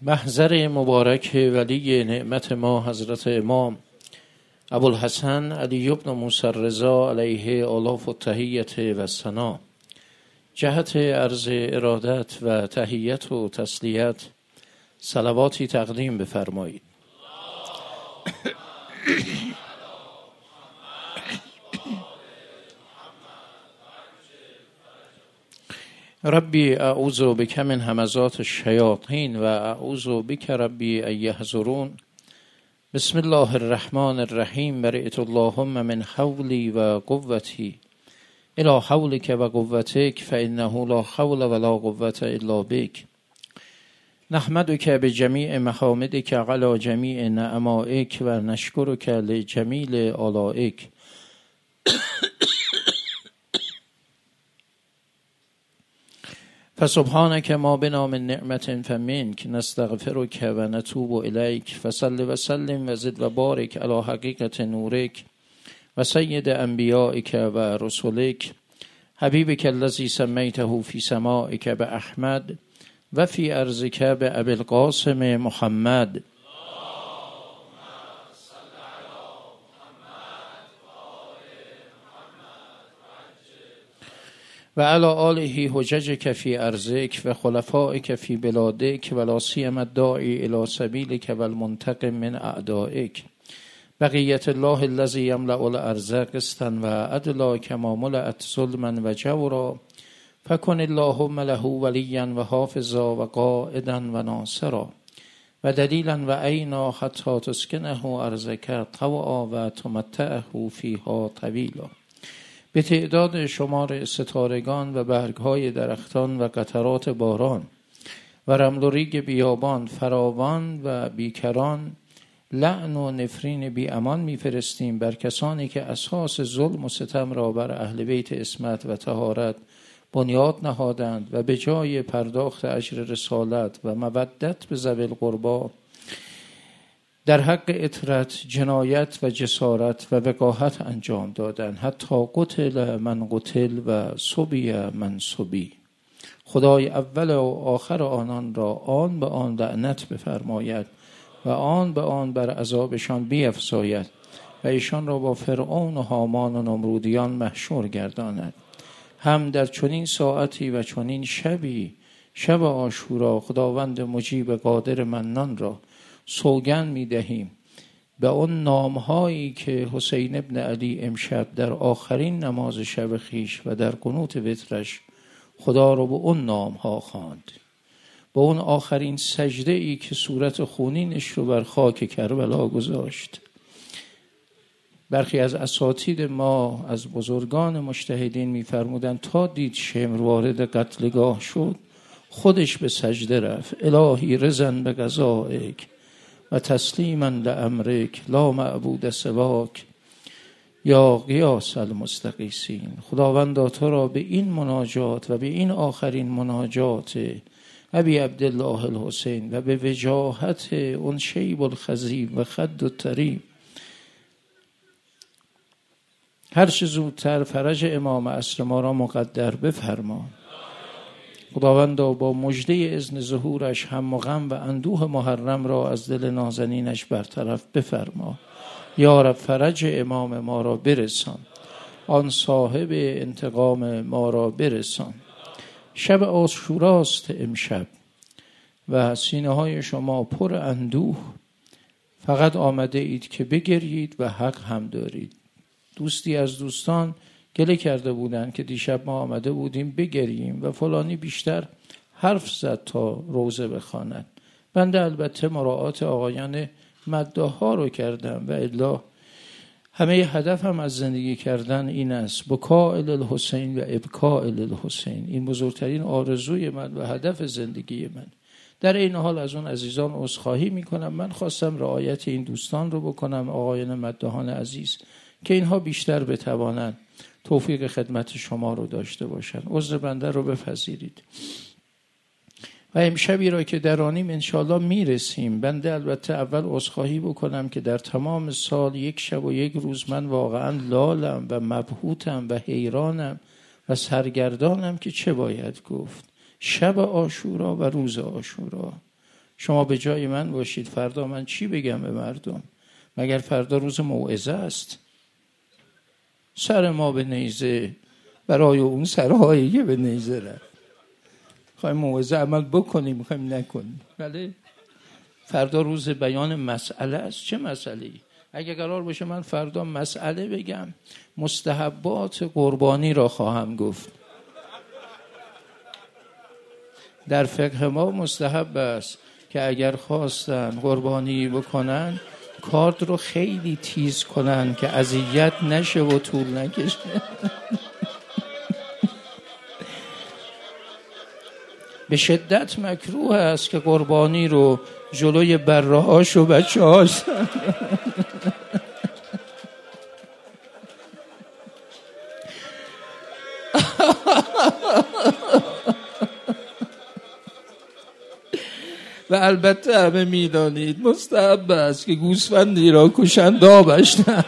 محضر مبارک ولی نعمت ما حضرت امام ابوالحسن علی بن موسی الرضا علیه آلاف التحیت و ثنا، جهت عرض ارادت و تحیت و تسلیت صلواتی تقدیم بفرمایید. ربی اعوذ بک من همزات الشیاطین و اعوذ بک ربی ان یحضرون. بسم الله الرحمن الرحیم. برئت اللهم من حولی و قوتی الی حولک و قوتک فانه لا حول ولا قوة الا بک. نحمدک بجمیع محامدک علی جمیع نعمائک و نشکرک لجمیل آلائک. فسبحانك ما بنا من نعمة فمنك نستغفرك و نتوب الیک. فصل و سلم و زد و بارک علی حقیقت نورک و سید انبیائک و رسولک حبیبک الذی سمیته فی سمائک باحمد و فی ارضک بابی القاسم محمد. و علی آله حججک فی ارضک و خلفائک فی بلادک و لا سیما الداعی الی سبیلک و المنتقم من اعدائک. بقیت الله الذی یملأ الارض قسطا و عدلا کما ملأت ظلما و جورا. فکن اللهم له ولیا و حافظا و قائدا و ناصرا و دلیلا و عینا حتی تسکنه ارضک طوعا و تمتعه فیها طویلا. به تعداد شمار ستارگان و برگهای درختان و قطرات باران و رمل و ریگ بیابان فراوان و بیکران لعن و نفرین بی امان میفرستیم بر کسانی که اساس ظلم و ستم را بر اهل بیت عصمت و طهارت بنیاد نهادند و به جای پرداخت اجر رسالت و مودت به ذوی القربی در حق اطرت جنایت و جسارت و وقاحت انجام دادند، حتی قتل من قتل و صبی من صبی. خدای اول و آخر آنان را آن به آن لعنت بفرماید و آن به آن بر عذابشان بیفزاید و ایشان را با فرعون و هامان و نمرودیان محشور گرداند. هم در چنین ساعتی و چنین شبی، شب عاشورا، خداوند مجیب قادر منان را سوگند می دهیم به اون نامهایی که حسین ابن علی امشب در آخرین نماز شب خیش و در قنوت وترش خدا رو به اون نامها خواند، به اون آخرین سجده ای که صورت خونینش رو بر خاک کربلا گذاشت. برخی از اساتید ما از بزرگان مجتهدین می‌فرمودند تا دید شمر وارد قتلگاه شد خودش به سجده رفت. الهی رضا به قضایک و تسلیما لامرک لا معبود سواک یا غیاث المستغیثین. خداوندا تو را به این مناجات و به این آخرین مناجات ابی عبدالله الحسین و به وجاهت اون شیب الخضیب و خد الطریب هر چه زودتر فرج امام عصر ما را مقدر بفرما. خداوندا با مژده اذن ظهورش هم و غم و اندوه محرم را از دل نازنینش برطرف بفرما. یا رب فرج امام ما را برسان، آن صاحب انتقام ما را برسان. شب عاشوراست امشب و سینه های شما پر اندوه، فقط آمده اید که بگرید و حق هم دارید. دوستی از دوستان گله کرده بودن که دیشب ما آمده بودیم بگریم و فلانی بیشتر حرف زد تا روزه بخواند. بنده البته مراعات آقایان مداح‌ها رو کردم و الا همه هدفم از زندگی کردن این است، بکاء الحسین و ابکاء الحسین. این بزرگترین آرزوی من و هدف زندگی من. در این حال از اون عزیزان عذرخواهی میکنم. من خواستم رعایت این دوستان رو بکنم، آقایان مداحان عزیز، که اینها بیشتر بتوانند توفیق خدمت شما رو داشته باشند. عذر بنده رو بپذیرید. و امشبی را که درانیم انشاءالله میرسیم. بنده البته اول عذرخواهی بکنم که در تمام سال یک شب و یک روز من واقعا لالم و مبهوتم و حیرانم و سرگردانم که چه باید گفت. شب عاشورا و روز عاشورا شما به جای من باشید، فردا من چی بگم به مردم؟ مگر فردا روز موعظه است؟ سر ما به نیزه برای اون سرهایی که به نیزه رفت. خواهیم موعظه عمل بکنیم، میخوایم نکنیم. بله، فردا روز بیان مسئله است. چه مسئله‌ای؟ اگه قرار باشه من فردا مسئله بگم، مستحبات قربانی را خواهم گفت. در فقه ما مستحب است که اگر خواستن قربانی بکنن کارد رو خیلی تیز کنن که اذیت نشه و طول نکشه. به شدت مکروه است که قربانی رو جلوی بره‌هاش و بچه‌هاش و البته همه میدانید مستحب است که گوسفندی را کشند آبش نه.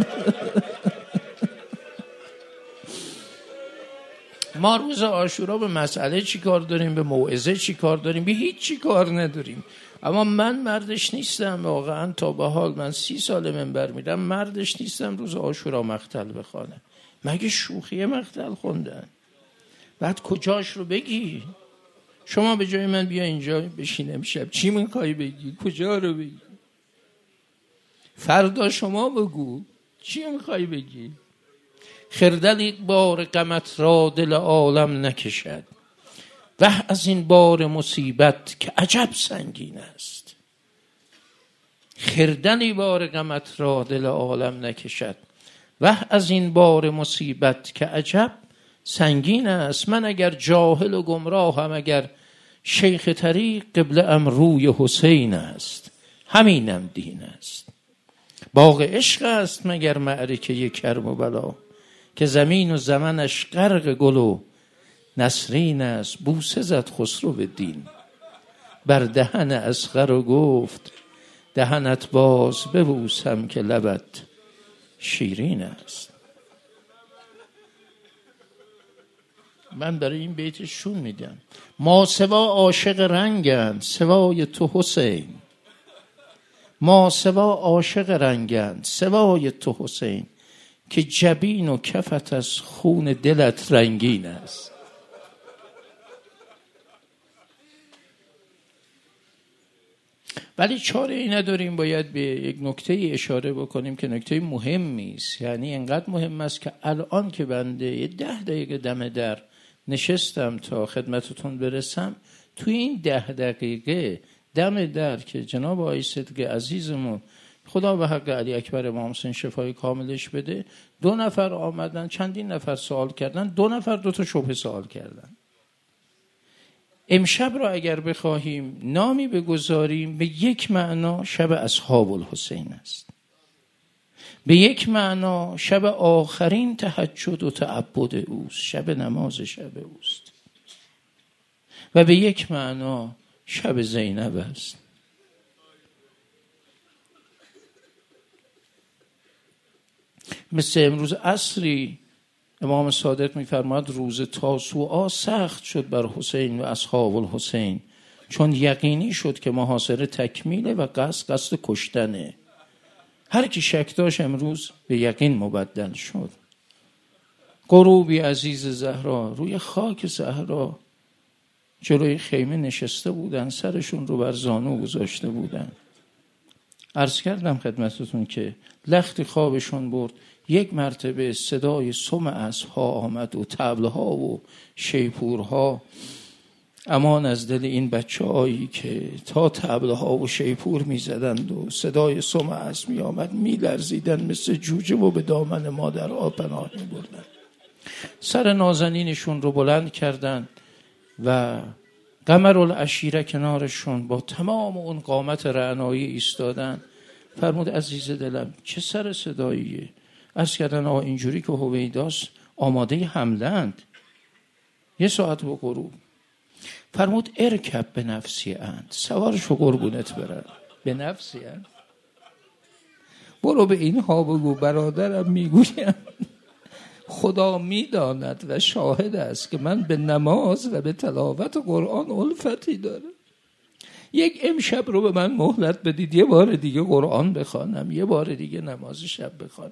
ما روز عاشورا به مسئله چی کار داریم؟ به موعظه چی کار داریم؟ به هیچ چی کار نداریم. اما من مردش نیستم واقعا. تا به حال من 30 سال منبر میرم، مردش نیستم روز عاشورا مقتل بخوانم. مگه شوخی مقتل خوندن؟ بعد کجاش رو بگی؟ شما به جای من بیا اینجا بشین امشب، چی میخوای بگی؟ کجا رو بگی؟ فردا شما بگو چی میخوای بگی؟ خردل یک بار غمت را دل عالم نکشد، وه از این بار مصیبت که عجب سنگین است. خردلی بار غمت را دل عالم نکشد، وه از این بار مصیبت که عجب سنگین است. من اگر جاهل و گمراهم، اگر شیخ طریق، قبله ام روی حسین است، همینم دین است. باغ عشق است مگر معرکه کرم و بلا، که زمین و زمنش غرق گل و نسرین است. بوسه زد خسرو به دین بر دهن اصغر و گفت دهنت باز ببوسم که لبت شیرین است. من برای این بیت شون میدم. ما سوا عاشق رنگند سوای تو حسین، ما سوا عاشق رنگند سوای تو حسین، که جبین و کفت از خون دلت رنگین است. ولی چاره ای نداریم، باید به یک نکته اشاره بکنیم که نکته مهمی است. یعنی انقدر مهم است که الان که بنده 10 دقیقه دم در نشستم تا خدمتتون برسم، توی این 10 دقیقه دم در که جناب آقای صدیقی عزیزمون خدا به حق علی اکبر امام حسین شفای کاملش بده، 2 نفر آمدن، چندین نفر سوال کردن، 2 نفر 2 تا شبهه سوال کردن. امشب را اگر بخواهیم نامی بگذاریم، به یک معنا شب اصحاب الحسین است، به یک معنا شب آخرین تهجد و تعبد اوست، شب نماز شب اوست، و به یک معنا شب زینب است. مثل امروز عصری امام صادق می‌فرماد روز تاسوعا سخت شد بر حسین و اصحاب الحسین، چون یقینی شد که محاصره تکمیله و قصد کشتنه. هر کی شک داشت امروز به یقین مبدل شد. غروبی عزیز زهرا روی خاک صحرا جلوی خیمه نشسته بودن، سرشون رو بر زانو گذاشته بودن. عرض کردم خدمتتون که لختی خوابشون برد، یک مرتبه صدای سم اسب‌ها آمد و طبل‌ها و شیپورها. امان از دل این بچه‌هایی که تا طبل‌ها و شیپور می‌زدند و صدای سم اسب می‌آمد می‌لرزیدند مثل جوجه و به دامن مادرها پناه می‌بردند. سر نازنینشون رو بلند کردند و قمرالعشیره کنارشون با تمام اون قامت رعنایی ایستادن. فرمود عزیز دلم چه سر صداییه؟ عرض کردن آقا اینجوری که هویداست آماده حملند، 1 ساعت به غروب. فرمود ارکب به نفسی اند، سوار شو قربونت برن. به نفسی اند؟ برو به اینها بگو برادرم میگویم خدا میداند و شاهد است که من به نماز و به تلاوت قرآن الفتی دارم. یک امشب رو به من مهلت بدید، یه بار دیگه قرآن بخوانم، یه بار دیگه نماز شب بخوانم.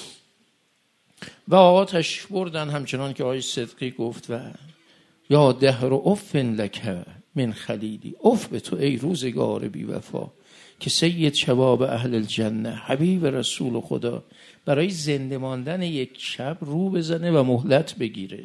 و آقا تشریف بردن، همچنان که آقای صدقی گفت و یا دهر اف لک من خلیلی، اف به تو ای روزگار بی وفا که سید شباب اهل الجنه، حبیب رسول خدا برای زنده ماندن یک شب رو بزنه و مهلت بگیره.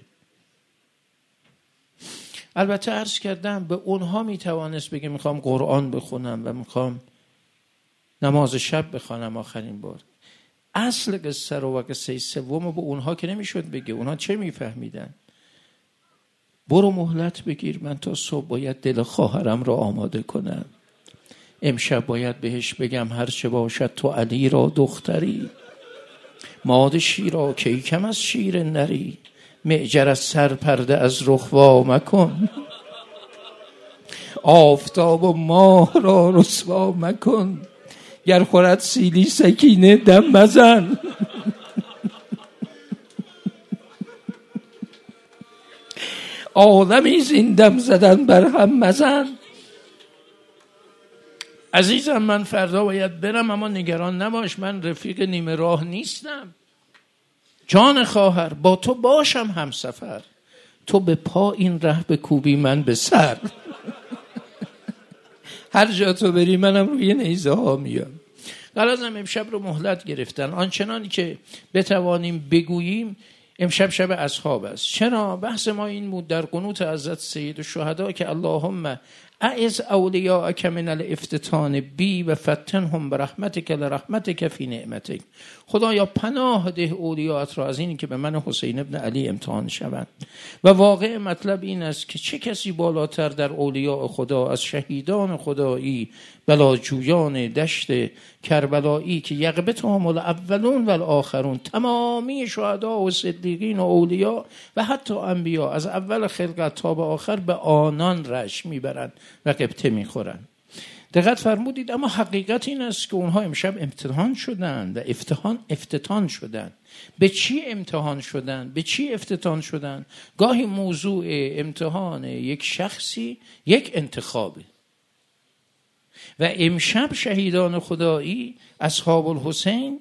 البته عرض کردم به اونها میتوانست بگه میخوام قرآن بخونم و میخوام نماز شب بخوانم آخرین بار. اصل قصه رو و قصه سوم به اونها که نمیشد بگه، اونها چه میفهمیدن؟ برو مهلت بگیر، من تا صبح باید دل خواهرم را آماده کنم، امشب باید بهش بگم هر چه باشد تو علی را دختری، ماد شیرا کی کم از شیر نری، معجر از سر پرده از رخ وا مکن، آفتاب و ماه را رسوا مکن، گر خورد سیلی سکینه دم مزن. آدمی زین دم زدن بر هم مزن. عزیزم من فردا باید برم، اما نگران نباش، من رفیق نیمه راه نیستم. جان خواهر با تو باشم همسفر، تو به پا این ره بکوبی من به سر. هر جا تو بری منم روی نیزه ها میام. غرضم امشب رو مهلت گرفتن، آنچنانی که بتوانیم بگوییم. امشب شب اصحاب است. چرا؟ بحث ما این بود در قنوت حضرت سید الشهدا که اللهم اعز اولیاءک من الافتتان بی و فتنهم برحمتک لرحمتک فی نعمتک. خدایا پناه ده اولیاءت را از اینی که به من حسین ابن علی امتحان شوند. و واقع مطلب این است که چه کسی بالاتر در اولیاء خدا از شهیدان خدایی، بلاجویان دشت کربلایی که یغبطهم الاولون و الاخرون، تمامی شهدا و صدیقین و اولیاء و حتی انبیا از اول خلقت تا به آخر به آنان رشک میبرند و قبطه میخورند. دقت فرمودید. اما حقیقت این است که اونها امشب امتحان شدند و افتتان شدند. به چی امتحان شدند؟ به چی افتتان شدند؟ گاهی موضوع امتحان یک شخصی یک انتخابه و امشب شهیدان خدایی اصحاب الحسین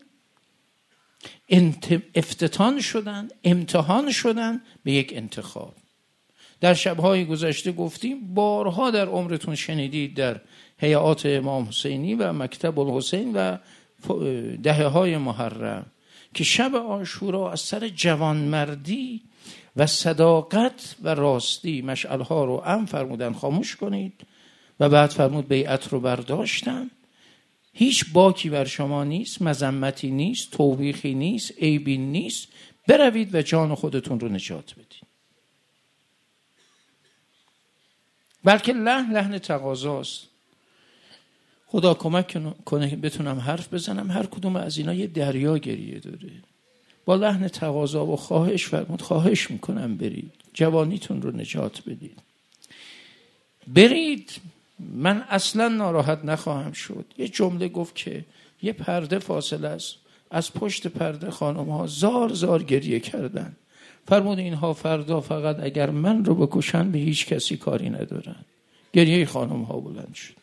افتتان شدند، امتحان شدند به یک انتخاب. در شبهای گذشته گفتیم، بارها در عمرتون شنیدید در هیئات امام حسینی و مکتب الحسین و دهه‌های محرم که شب عاشورا از سر جوانمردی و صداقت و راستی مشعلها رو فرمودن خاموش کنید و بعد فرمود بیعت رو برداشتن. هیچ باکی بر شما نیست، مذمتی نیست، توبیخی نیست، عیبی نیست، بروید و جان خودتون رو نجات بدید. بلکه لحن تقاضاست. خدا کمک کنه بتونم حرف بزنم. هر کدوم از اینا یه دریا گریه داره. با لحن تقاضا و خواهش فرمود خواهش میکنم برید، جوانیتون رو نجات بدید، برید، من اصلا ناراحت نخواهم شد. یه جمله گفت که یه پرده فاصله است، از پشت پرده خانم ها زار زار گریه کردن. فرمود اینها فردا فقط اگر من رو بکشن به هیچ کسی کاری ندارن. گریه خانم ها بلند شد.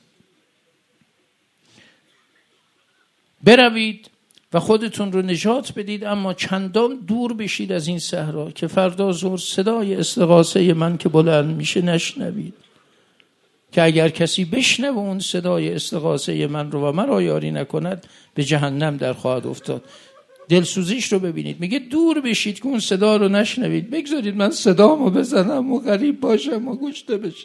بروید و خودتون رو نجات بدید، اما چندان دور بشید از این صحرا که فردا ظهر صدای استغاثه من که بلند میشه نشنوید. که اگر کسی بشنوه اون صدای استغاثه من رو و مرا یاری نکند به جهنم در خواهد افتاد. دلسوزیش رو ببینید. میگه دور بشید که اون صدا رو نشنوید، بگذارید من صدامو بزنم و غریب باشم و گوشته بشم.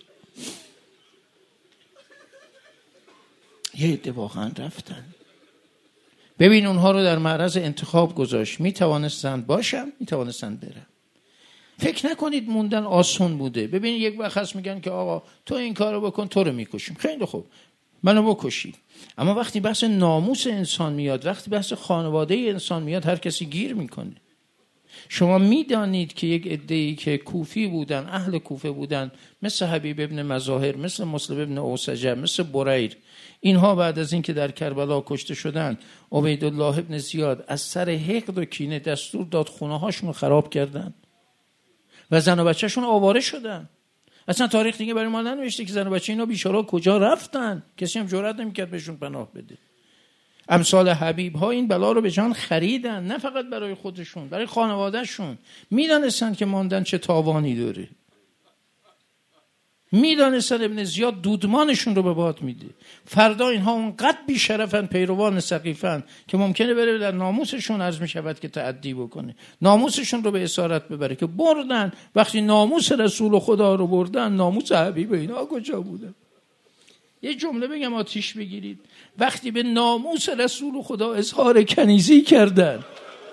یه عده واقعا رفتن. ببین اونها رو در معرض انتخاب گذاشت. میتوانستن باشم، میتوانستن برم. فکر نکنید موندن آسون بوده. ببین یک وقت هست میگن که آقا تو این کارو بکن تو رو میکشیم. خیلی خوب، منو بکشید. اما وقتی بحث ناموس انسان میاد، وقتی بحث خانواده انسان میاد، هر کسی گیر میکنه. شما میدانید که یک عده‌ای که کوفی بودن، اهل کوفه بودن، مثل حبیب ابن مظاهر، مثل مسلم ابن اوسجه، مثل بریر، اینها بعد از اینکه در کربلا کشته شدن، عبیدالله ابن زیاد از سر حقد و کینه دستور داد خونه هاشون خراب کردن و زن و بچه‌شون آواره شدن. اصلا تاریخ دیگه برای ما ننوشته که زن و بچه اینا بیچاره‌ها کجا رفتن. کسی هم جرئت نمی‌کرد بهشون پناه بده. امثال حبیب ها این بلا رو به جان خریدن، نه فقط برای خودشون، برای خانوادهشون. میدانستن که ماندن چه تاوانی داره. میدانستن ابن زیاد دودمانشون رو به باد میده. فردا اینها اونقدر بی‌شرفن، پیروان سقیفن، که ممکنه بره در ناموسشون عرض میشود که تعدی بکنه، ناموسشون رو به اسارت ببره. که بردن. وقتی ناموس رسول خدا رو بردن، ناموس حبیب اینا کجا بوده؟ یه جمله بگم آتیش بگیرید. وقتی به ناموس رسول خدا اظهار کنیزی کردن،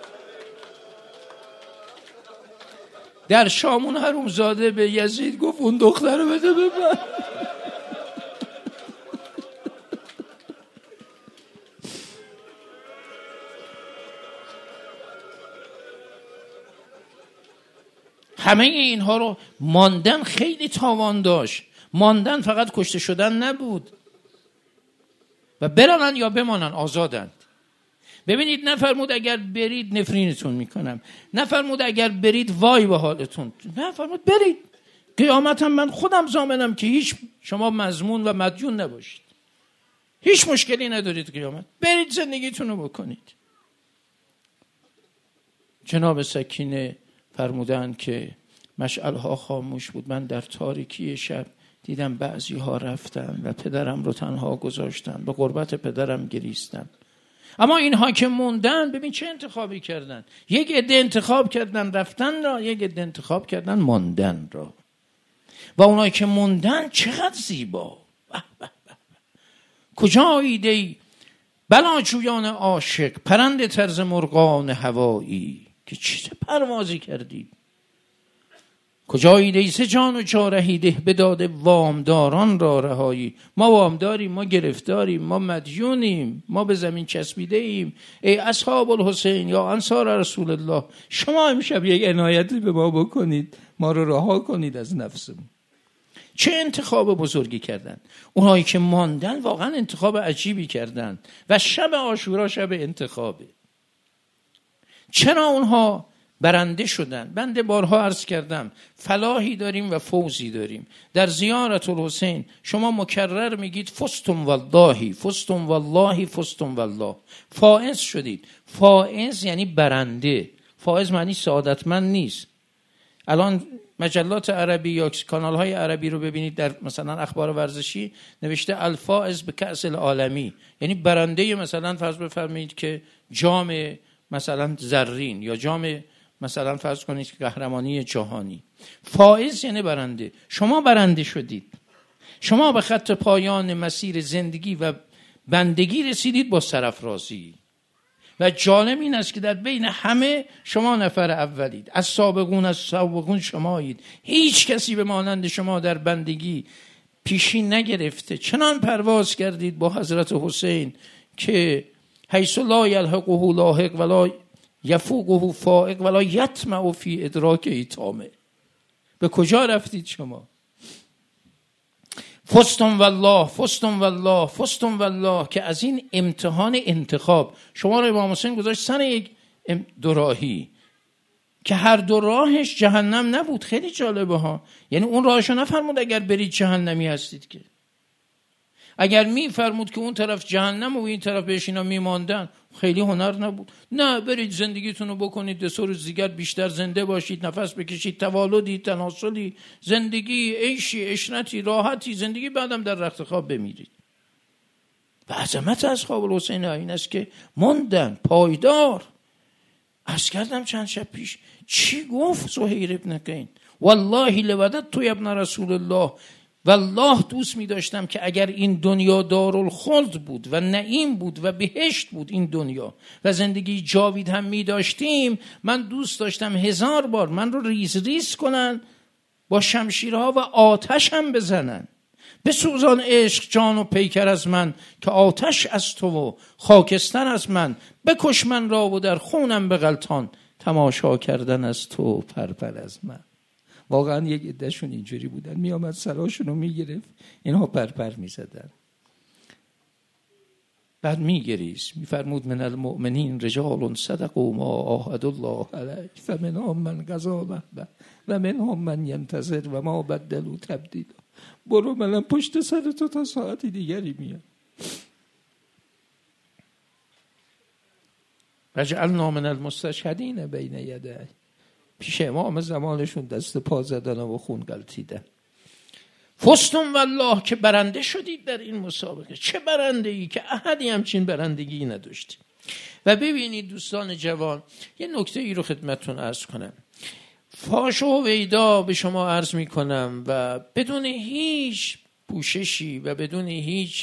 در شامون حرومزاده به یزید گفت اون دختر رو بده به من. همه اینها رو ماندن خیلی تاوان داشت. ماندن فقط کشته شدن نبود. و برانن یا بمانن آزادند. ببینید نفرمود اگر برید نفرینتون میکنم، نفرمود اگر برید وای به حالتون، نفرمود برید. قیامت هم من خودم ضامنم که هیچ شما مضمون و مدیون نباشید، هیچ مشکلی ندارید قیامت. برید زندگیتون رو بکنید. جناب سکینه فرمودن که مشعلها خاموش بود. من در تاریکی شب دیدم بعضی ها رفتن و پدرم رو تنها گذاشتن. به غربت پدرم گریستم. اما اینها که موندن، ببین چه انتخابی کردن. یک عده انتخاب کردن رفتن را، یک عده انتخاب کردن ماندن را. و اونایی که موندن چقدر زیبا. کجایید ای بلاجویان عاشق، پرند طرز مرغان هوایی، که چه پروازی کردید. کجایید ای سه جان و جارهیده، بداده وامداران را رهایی. ما وامداریم، ما گرفتاریم، ما مدیونیم، ما به زمین چسبیده ایم. ای اصحاب الحسین یا انصار رسول الله، شما امشب یک عنایتی به ما بکنید، ما رو رها کنید از نفسمون. چه انتخاب بزرگی کردن اونایی که ماندن. واقعا انتخاب عجیبی کردن. و شب عاشورا شب انتخابه. چرا اونها برنده شدن؟ بنده بارها عرض کردم فلاحی داریم و فوزی داریم. در زیارت الحسین شما مکرر میگید فستم والله، فستم والله، فستم والله. فائز شدید. فائز یعنی برنده. فائز معنی سعادتمند نیست. الان مجلات عربی یا کانال های عربی رو ببینید، در مثلا اخبار ورزشی نوشته الفائز به کأس العالمی، یعنی برنده مثلا فرض بفرمایید که جام مثلا زرین یا جام مثلا فرض کنید که قهرمانی جهانی. فائز یعنی برنده. شما برنده شدید. شما به خط پایان مسیر زندگی و بندگی رسیدید با سرافرازی. و جالب این است که در بین همه شما نفر اولید. از سابقون شمایید. هیچ کسی به مانند شما در بندگی پیشین نگرفته. چنان پرواز کردید با حضرت حسین که حیث لا یلحقه لاحق ولا یفوقه فائق ولا یطمع فی ادراک ایتامه. به کجا رفتید شما؟ فستم والله، فستم والله، فستم والله. که از این امتحان انتخاب شما رو امام حسین گذاشت سر یک دوراهی که هر دو راهش جهنم نبود. خیلی جالبه ها. یعنی اون راهشو نفرمود اگر برید جهنمی هستید، که اگر میفرمود که اون طرف جهنم و این طرف بهش اینا میماندن، خیلی هنر نبود. نه، برید زندگیتون رو بکنید، 2 روز دیگر بیشتر زنده باشید، نفس بکشید، تولدی، تناسلی، زندگی، عیشی، عشرتی، راحتی، زندگی، بعدم در رخت خواب بمیرید. و عظمت اصحاب الحسین این است که موندن پایدار. عرض کردم چند شب پیش چی گفت زهیر ابن قین؟ والله لوددت ابن رسول الله، والله دوست می داشتم که اگر این دنیا دارالخلد بود و نعیم بود و بهشت بود این دنیا و زندگی جاوید هم می داشتیم، من دوست داشتم 1000 بار من رو ریز ریز کنن، با شمشیرها و آتش هم بزنن. بسوزان عشق جان و پیکر از من، که آتش از تو و خاکستر از من. بکش من را و در خونم بغلطان، تماشا کردن از تو پرپر از من. واقعا یک عدهشون اینجوری بودن، می آمد سراشون رو می گرفت، اینها پرپر می زدن. بعد میگریست، میفرمود من المؤمنین رجال صدقوا ما عاهدوا الله علیه فمنهم من قضی نحبه و منهم من ینتظر و ما بدلوا تبدیلا. برو منم پشت سر تو تا ساعتی دیگری میام. رجعلنا من المستشهدین بین یدیه، پیش امام زمانشون دست پا زدن و خون غلطیدن. فزتم والله که برنده شدید در این مسابقه. چه برنده ای که احدی همچین برندگی نداشت. و ببینید دوستان جوان، یه نکته ای رو خدمتتون عرض کنم. فاش و ویدا به شما عرض می کنم و بدون هیچ پوششی و بدون هیچ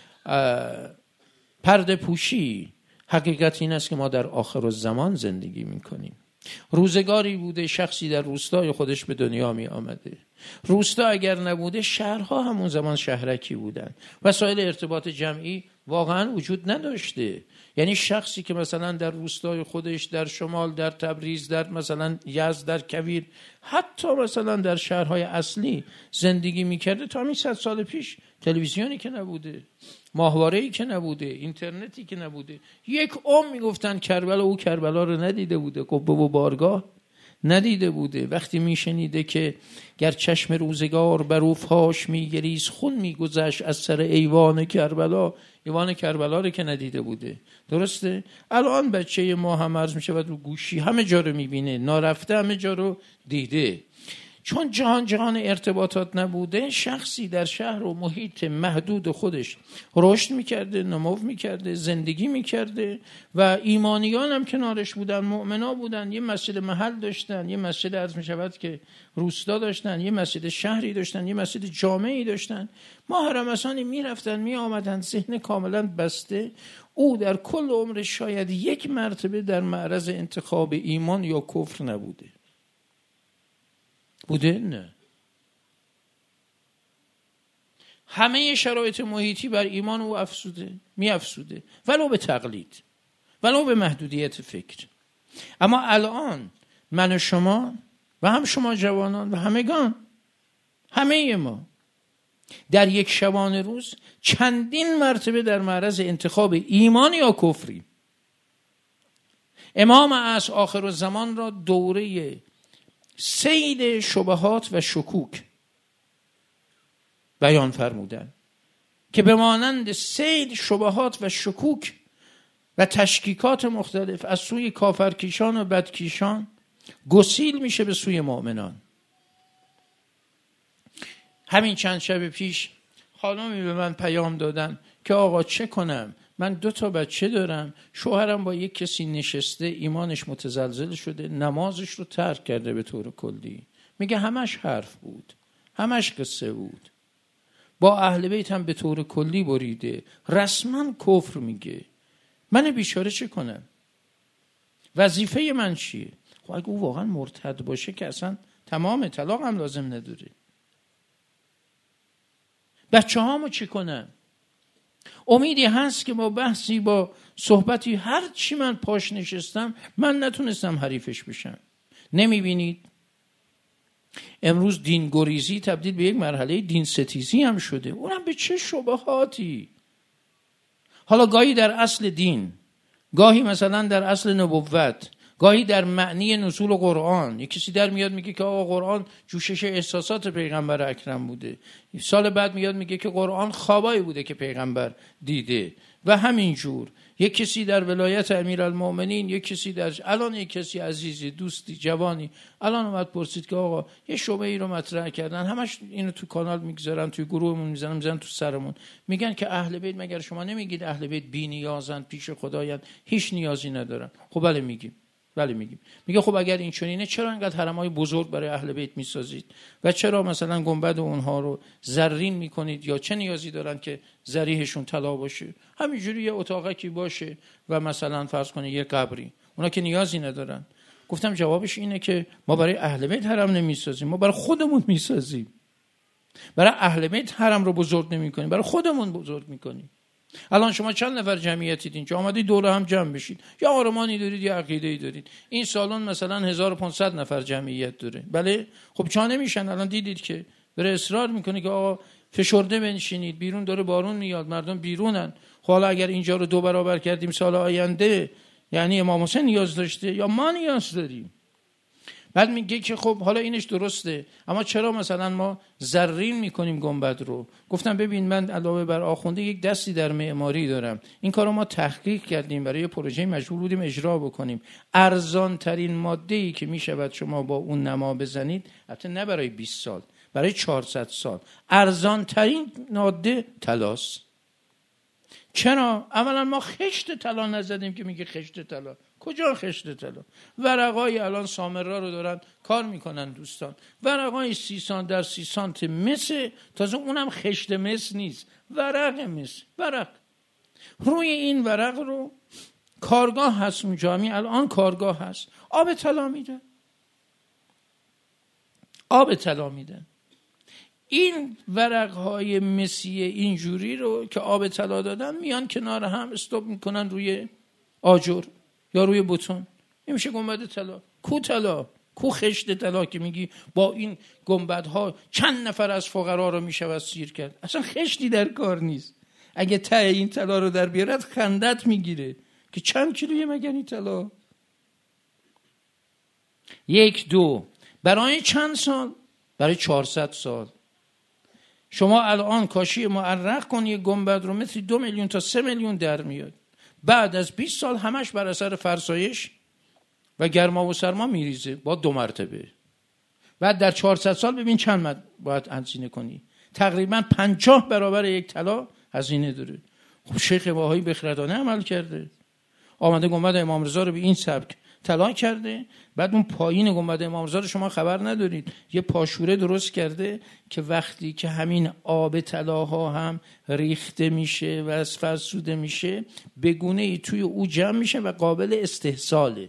پرده پوشی، حقیقت این است که ما در آخر الزمان زندگی می کنیم. روزگاری بوده شخصی در روستای خودش به دنیا می آمده. روستا اگر نبوده شهرها همون زمان شهرکی بودن. وسایل ارتباط جمعی واقعا وجود نداشته. یعنی شخصی که مثلا در روستای خودش در شمال، در تبریز، در مثلا یزد، در کویر، حتی مثلا در شهرهای اصلی زندگی میکرده، تا همین 100 سال پیش تلویزیونی که نبوده، ماهواره‌ای که نبوده، اینترنتی که نبوده، یک میگفتن کربلا، او کربلا رو ندیده بوده، قبه و بارگاه ندیده بوده. وقتی میشنیده که گر چشم روزگار بر او فاش میگریست، خون میگذشت از سر ایوان کربلا. ایوان کربلا رو که ندیده بوده. درسته؟ الان بچه ما هم عرض میشه و رو گوشی همه جا رو میبینه، نارفته همه جا رو دیده. چون جهان ارتباطات نبوده، شخصی در شهر و محیط محدود خودش رشد میکرده، نمو میکرده، زندگی میکرده و ایمانیان هم کنارش بودن، مؤمنا بودن. یه مسجد محل داشتن، یه مسجد عرض میشود که روستا داشتن، یه مسجد شهری داشتن، یه مسجد جامعی داشتن. محرمسانی میرفتن میآمدن، ذهن کاملا بسته. او در کل عمرش شاید یک مرتبه در معرض انتخاب ایمان یا کفر نبوده. بوده؟ نه. همه شرایط محیطی بر ایمان او می افسوده، ولو به تقلید، ولو به محدودیت فکر. اما الان من و شما و هم شما جوانان و همگان، همه ما در یک شبانه روز چندین مرتبه در معرض انتخاب ایمان یا کفری. امام عصر آخر الزمان را دوره سید شبهات و شکوک بیان فرمودن که به مانند سید شبهات و شکوک و تشکیکات مختلف از سوی کافرکیشان و بدکیشان گسیل میشه به سوی مؤمنان. همین چند شب پیش خانمی به من پیام دادن که آقا چه کنم، من 2 بچه دارم، شوهرم با یک کسی نشسته، ایمانش متزلزل شده، نمازش رو ترک کرده به طور کلی. میگه همش حرف بود، همش قصه بود، با اهل بیت هم به طور کلی بریده، رسما کفر میگه. من بیچاره چه کنم؟ وظیفه من چیه؟ خب اگه او واقعا مرتد باشه که اصلا تمام طلاق هم لازم نداره. بچه هامو چی کنم؟ امیدی هست که با بحثی، با صحبتی، هر چی من پاش نشستم، من نتونستم حریفش بشم. نمیبینید امروز دین گریزی تبدیل به یک مرحله دین ستیزی هم شده، اونم به چه شبهاتی. حالا گاهی در اصل دین، گاهی مثلا در اصل نبوت، گاهی در معنی نزول قرآن. یک کسی در میاد میگه که آقا قرآن جوشش احساسات پیغمبر اکرم بوده، سال بعد میاد میگه که قرآن خوابایی بوده که پیغمبر دیده و همین جور. یک کسی در ولایت امیرالمومنین، یک کسی در الان یک کسی عزیزی، دوستی، جوانی الان اومد پرسید که آقا یه شبهه ای رو مطرح کردن، همش اینو تو کانال میگذارن، توی گروهمون میزنن تو سرمون، میگن که اهل بیت، مگر شما نمیگید اهل بیت بی نیازن، پیش خدایند، هیچ نیازی ندارن؟ خب بله میگیم. میگه خب اگر این چنینه چرا اینقدر حرمای بزرگ برای اهل بیت میسازید و چرا مثلا گنبد اونها رو زرین میکنید، یا چه نیازی دارن که ذریحشون طلا باشه؟ همینجوری یه اتاقکی باشه و مثلا فرض کنید یه قبری، اونا که نیازی ندارن. گفتم جوابش اینه که ما برای اهل بیت حرم نمیسازیم، ما برای خودمون میسازیم. برای اهل بیت حرم رو بزرگ نمیکنیم، برای خودمون بزرگ میکنیم. الان شما چند نفر جمعیتید اینجا؟ آمدید دوره هم جمع بشید، یا آرمانی دارید یا عقیده‌ای دارید. این سالن مثلا 1500 نفر جمعیت داره، بله؟ خب چا نمیشن؟ الان دیدید که داره اصرار میکنه که آقا فشرده بنشینید، بیرون داره بارون میاد، مردم بیرونن. حالا اگر اینجا رو 2 برابر کردیم سال آینده، یعنی امام حسین نیاز داشته یا ما نیاز داریم؟ بعد میگه که خب حالا اینش درسته، اما چرا مثلا ما زرین میکنیم گنبد رو؟ گفتم ببین، من علاوه بر آخونده یک دستی در معماری دارم. این کارو ما تحقیق کردیم، برای پروژه مجبور بودیم اجرا بکنیم. ارزان ترین ماده‌ای که میشود شما با اون نما بزنید، البته نه برای 20 سال، برای 400 سال، ارزان ترین ماده طلاست. چرا؟ اولا ما خشت طلا نزدیم که میگه خشت طلا. کجا خشت طلا؟ ورقای الان سامرا رو دارن کار میکنن دوستان، ورقای 30 سانت در 30 سانت مس، تازه اونم خشت مس نیست، ورق مس، ورق. روی این ورق رو کارگاه هست، اونجا الان کارگاه هست، آب طلا میدن، آب طلا میدن. این ورقهای مسی اینجوری رو که آب طلا دادن، میان کنار هم استوب میکنن روی آجر یا روی بتون، این میشه گنبد طلا. کو طلا؟ کو خشت طلا که میگی با این گنبدها چند نفر از فقرا رو میشود سیر کرد؟ اصلا خشتی در کار نیست. اگه ته این طلا رو در بیارد خندت میگیره که چند کیلویه مگر این طلا؟ 1 2 برای چند سال؟ برای 400 سال. شما الان کاشی معرق کن یک گنبد رو، مثل 2 میلیون تا 3 میلیون در میاد. بعد از 20 سال همش بر اثر فرسایش و گرما و سرما میریزه با 2 مرتبه. بعد در 400 سال ببین چند باید هزینه کنی. تقریبا 50 برابر یک طلا هزینه داره. خب شیخ بهایی بخردانه عمل کرده، آمده گنبد امام رضا رو به این سبک طلا کرده. بعد اون پایین گنبد امام رضا رو شما خبر ندارید، یه پاشوره درست کرده که وقتی که همین آب طلاها هم ریخته میشه و فرسوده میشه، به گونه‌ای توی او جمع میشه و قابل استحصاله.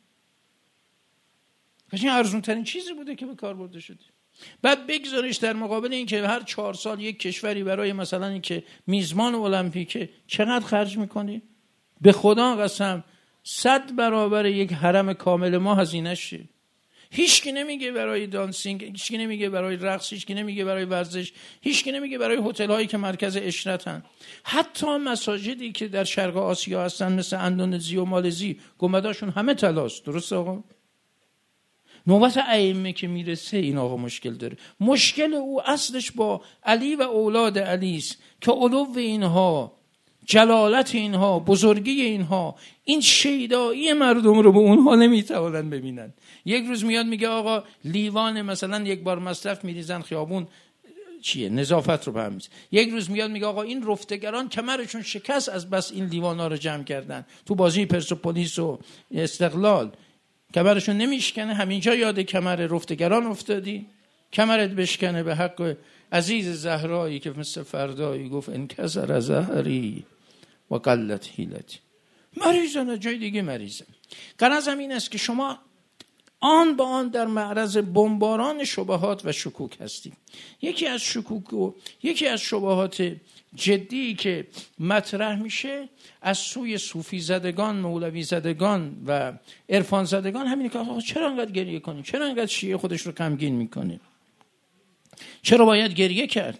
این ارزون ترین چیزی بوده که به کار برده شده. بعد بگذارش در مقابل این که هر 4 سال یک کشوری برای مثلا این که میزبان المپیکه چقدر خرج میکنه؟ به خدا قسم 100 برابر یک حرم کامل ما هزینه شه. هیچکی نمیگه برای دانسینگ، هیچکی نمیگه برای رقص، هیچکی نمیگه برای ورزش، هیچکی نمیگه برای هتل‌هایی که مرکز اشرتن. حتی مساجدی که در شرق آسیا هستن مثل اندونزی و مالزی، گنبداشون همه طلاست. درسته آقا؟ نوبت ائمه که میرسه این آقا مشکل داره. مشکل او اصلش با علی و اولاد علی است که علو اینها، جلالت اینها، بزرگی اینها، این شیدایی مردم رو به اونها نمیتوانن ببینن. یک روز میاد میگه آقا لیوان مثلا 1 بار مصرف میریزن خیابون، چیه؟ نظافت رو به هم میزن. یک روز میاد میگه آقا این رفتگران کمرشون شکست از بس این لیوانا رو جمع کردن. تو بازی پرسپولیس و استقلال کمرشون نمیشکنه، همینجا یاد کمر رفتگران افتادی؟ کمرت بشکنه به حق عزیز زهرایی که مثل فردایی گفت انکسر زهری و قلت حیلتی. مریضن، جای دیگه مریضن. غرضم این است که شما آن با آن در معرض بمباران شبهات و شکوک هستیم. یکی از شکوک و یکی از شبهات جدی که مطرح میشه از سوی صوفی زدگان، مولوی زدگان و عرفان زدگان همینه که آقا چرا انقدر گریه کنی؟ چرا انقدر شیعه خودش رو غمگین میکنه؟ چرا باید گریه کرد؟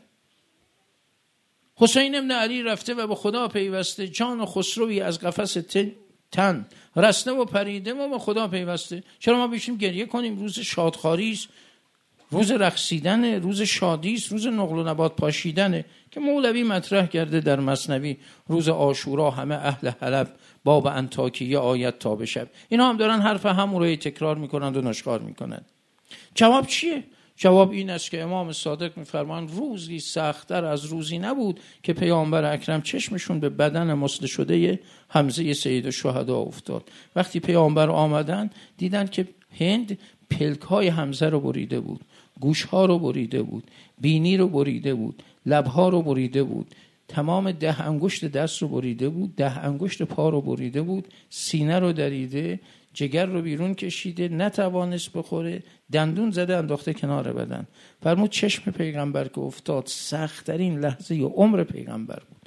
حسین ابن علی رفته و به خدا پیوسته، جان و خسروی از قفس تن رسته و پریده و به خدا پیوسته. چرا ما بشیم گریه کنیم؟ روز شادخواری است، روز رقصیدن، روز شادی است، روز نقل و نبات پاشیدنه که مولوی مطرح کرده در مثنوی. روز عاشورا همه اهل حلب باب انطاکیه آیت تا به شب. اینا هم دارن حرف همون رو تکرار میکنند و نشکار میکنند. جواب چیه؟ جواب این است که امام صادق میفرمان روزی سخت‌تر از روزی نبود که پیامبر اکرم چشمشون به بدن مسل شده حمزه سید الشهدا افتاد. وقتی پیامبر آمدن دیدن که هند پلک‌های حمزه رو بریده بود، گوش‌ها رو بریده بود، بینی رو بریده بود، لب‌ها رو بریده بود، تمام 10 انگشت دست رو بریده بود، 10 انگشت پا رو بریده بود، سینه رو دریده، جگر رو بیرون کشیده، نتوانست بخوره، دندون زده انداخته کنار بدن. فرمود چشم پیغمبر که افتاد سخت‌ترین لحظه عمر پیغمبر بود.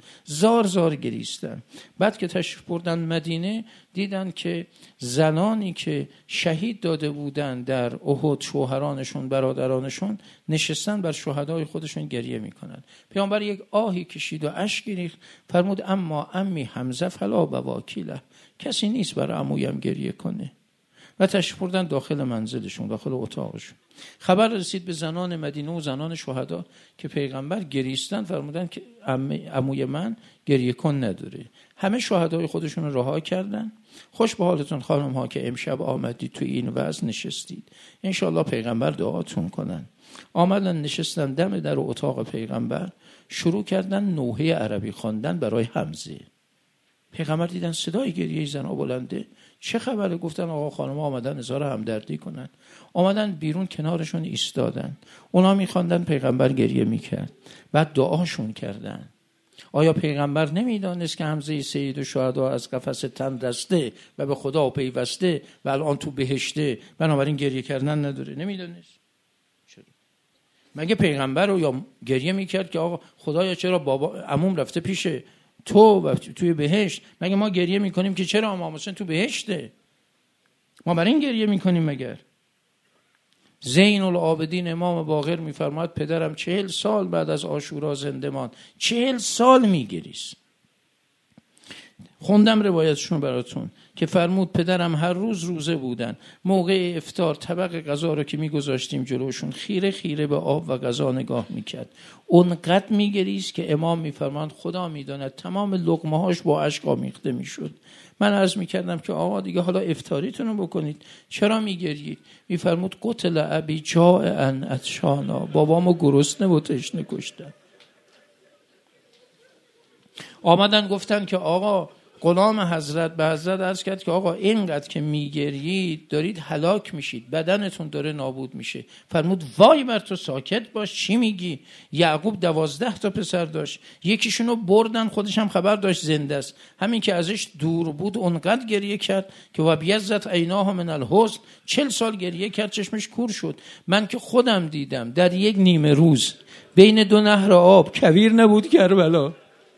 زار زار گریستن. بعد که تشریف بردن مدینه دیدن که زنانی که شهید داده بودن در احد، شوهرانشون، برادرانشون، نشستن بر شهدای خودشون گریه میکنن. پیامبر یک آهی کشید و اشک ریخت، فرمود اما امی حمزه فلا بواکی له، کسی نیست برای عمویم گریه کنه. و تشریف بردن داخل منزلشون، داخل اتاقشون. خبر رسید به زنان مدینه و زنان شهدا که پیغمبر گریستن، فرمودن که عموی من گریه کن نداره. همه شهدای خودشون رو رها کردن. خوش به حالتون خانم ها که امشب آمدید تو این وضع نشستید، انشالله پیغمبر دعاتون کنن. آمدن نشستن دم در اتاق پیغمبر، شروع کردن نوحه عربی خواندن برای حمزه. پیغمبر دیدن صدای گریه زنها بلنده، چه خبره؟ گفتن آقا خانم آمدن اظهار همدردی کنن. آمدن بیرون کنارشون ایستادن، اونا میخواندن، پیغمبر گریه میکرد. بعد دعاشون کردن. آیا پیغمبر نمیدانست که حمزه سید الشهدا از قفس تن رسته و به خدا پیوسته و الان تو بهشته، بنابراین گریه کردن نداره؟ نمیدانست؟ مگه پیغمبر رو یا گریه میکرد که آقا خدایا چرا بابا عموم رفته پیش تو و توی بهشت؟ مگه ما گریه میکنیم که چرا امام حسین تو بهشته؟ ما برای این گریه میکنیم مگر؟ زین العابدین امام باقر میفرماد پدرم 40 سال بعد از عاشورا زنده ماند. 40 سال میگریست. خوندم روایتشون براتون که فرمود پدرم هر روز روزه بودن، موقع افطار طبق غذا رو که میگذاشتیم جلوشون، خیره خیره به آب و غذا نگاه میکرد. اونقدر میگریست که امام میفرماند خدا میداند تمام لقمه هاش با اشک آمیخته میشد. من عرض میکردم که آقا دیگه حالا افطاریتون رو بکنید، چرا میگرید؟ میفرمود قتل ابی جائعا عطشانا، بابامو گرسنه و تشنه کشتن. آمدن گفتن که آقا غلام حضرت به حضرت عرض کرد که آقا اینقدر که میگرید دارید هلاک میشید، بدنتون داره نابود میشه. فرمود وای بر تو، ساکت باش، چی میگی؟ یعقوب 12 تا پسر داشت، یکیشونو بردن، خودش هم خبر داشت زنده است، همین که ازش دور بود اونقدر گریه کرد که و بیزت عیناه من الحزن، 40 سال گریه کرد، چشمش کور شد. من که خودم دیدم در یک نیمه روز بین 2 نهر آب، کویر نبود کربلا،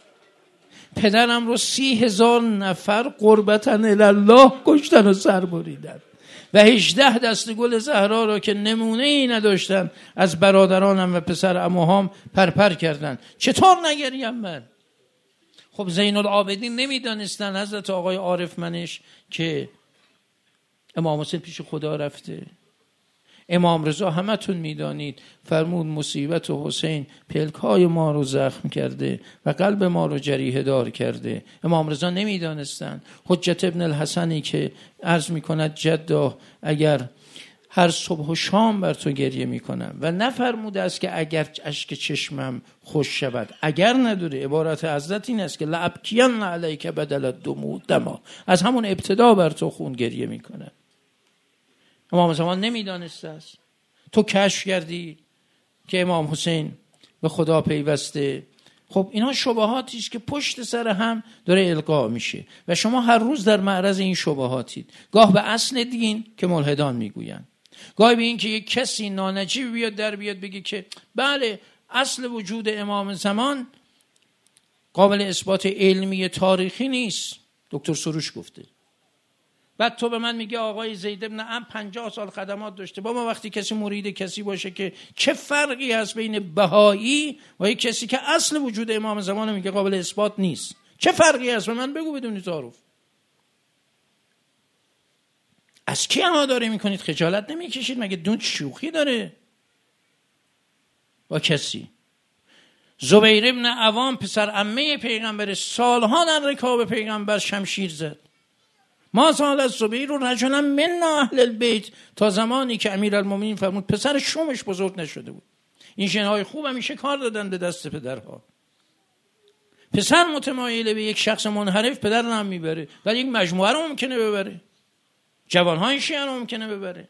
پدرم رو 30,000 نفر قربتاً الله کشتن و سر بریدن و 18 دسته گل زهرا رو که نمونه ای نداشتن از برادرانم و پسر عموهام پرپر کردن. چطور نگریم من؟ خب زین العابدین نمیدانستن حضرت آقای عارف منش که امام حسین پیش خدا رفته؟ امام رضا همتون میدانید فرمود مصیبت حسین پلکای ما رو زخم کرده و قلب ما رو جریحه دار کرده. امام رضا نمیدانستن. حجت ابن الحسنی که عرض میکند جدا اگر هر صبح و شام بر تو گریه میکنم و نفرموده است که اگر اشک چشمم خوش شود، اگر نداره. عبارت حضرت این است که لابکین علیک بدل الدموع دما، از همون ابتدا بر تو خون گریه میکنم. امام زمان نمیدانسته است. تو کشف کردی که امام حسین به خدا پیوسته. خب اینا شبهاتی است که پشت سر هم داره القا میشه و شما هر روز در معرض این شبهاتید. گاه به اصل دین که ملحدان میگوین، گاه به این که یک کسی نانجیب بیاد در بیاد بگه که بله اصل وجود امام زمان قابل اثبات علمی تاریخی نیست. دکتر سروش گفته. بعد تو به من میگه آقای زید بن عمرو 50 سال خدمات داشته. با ما وقتی کسی مرید کسی باشه که چه فرقی هست بین بهایی و یک کسی که اصل وجود امام زمان میگه قابل اثبات نیست؟ چه فرقی هست؟ به من بگو بدون تعارف. از کی اما داره میکنید؟ خجالت نمیکشید؟ مگه دون شوخی داره با کسی؟ زبیر ابن عوام پسر عمه پیغمبر، سالها در رکاب پیغمبر شمشیر زد. ما سال از زبیر رو رجلا من اهل البیت، تا زمانی که امیرالمومنین فرمود پسر شومش بزرگ نشده بود. این شنهای خوب همیشه کار دادن به دست پدرها. پسر متمایل به یک شخص منحرف پدر رو هم میبره، ولی یک مجموعه رو ممکنه ببره، جوانهای شیعه رو ممکنه ببره.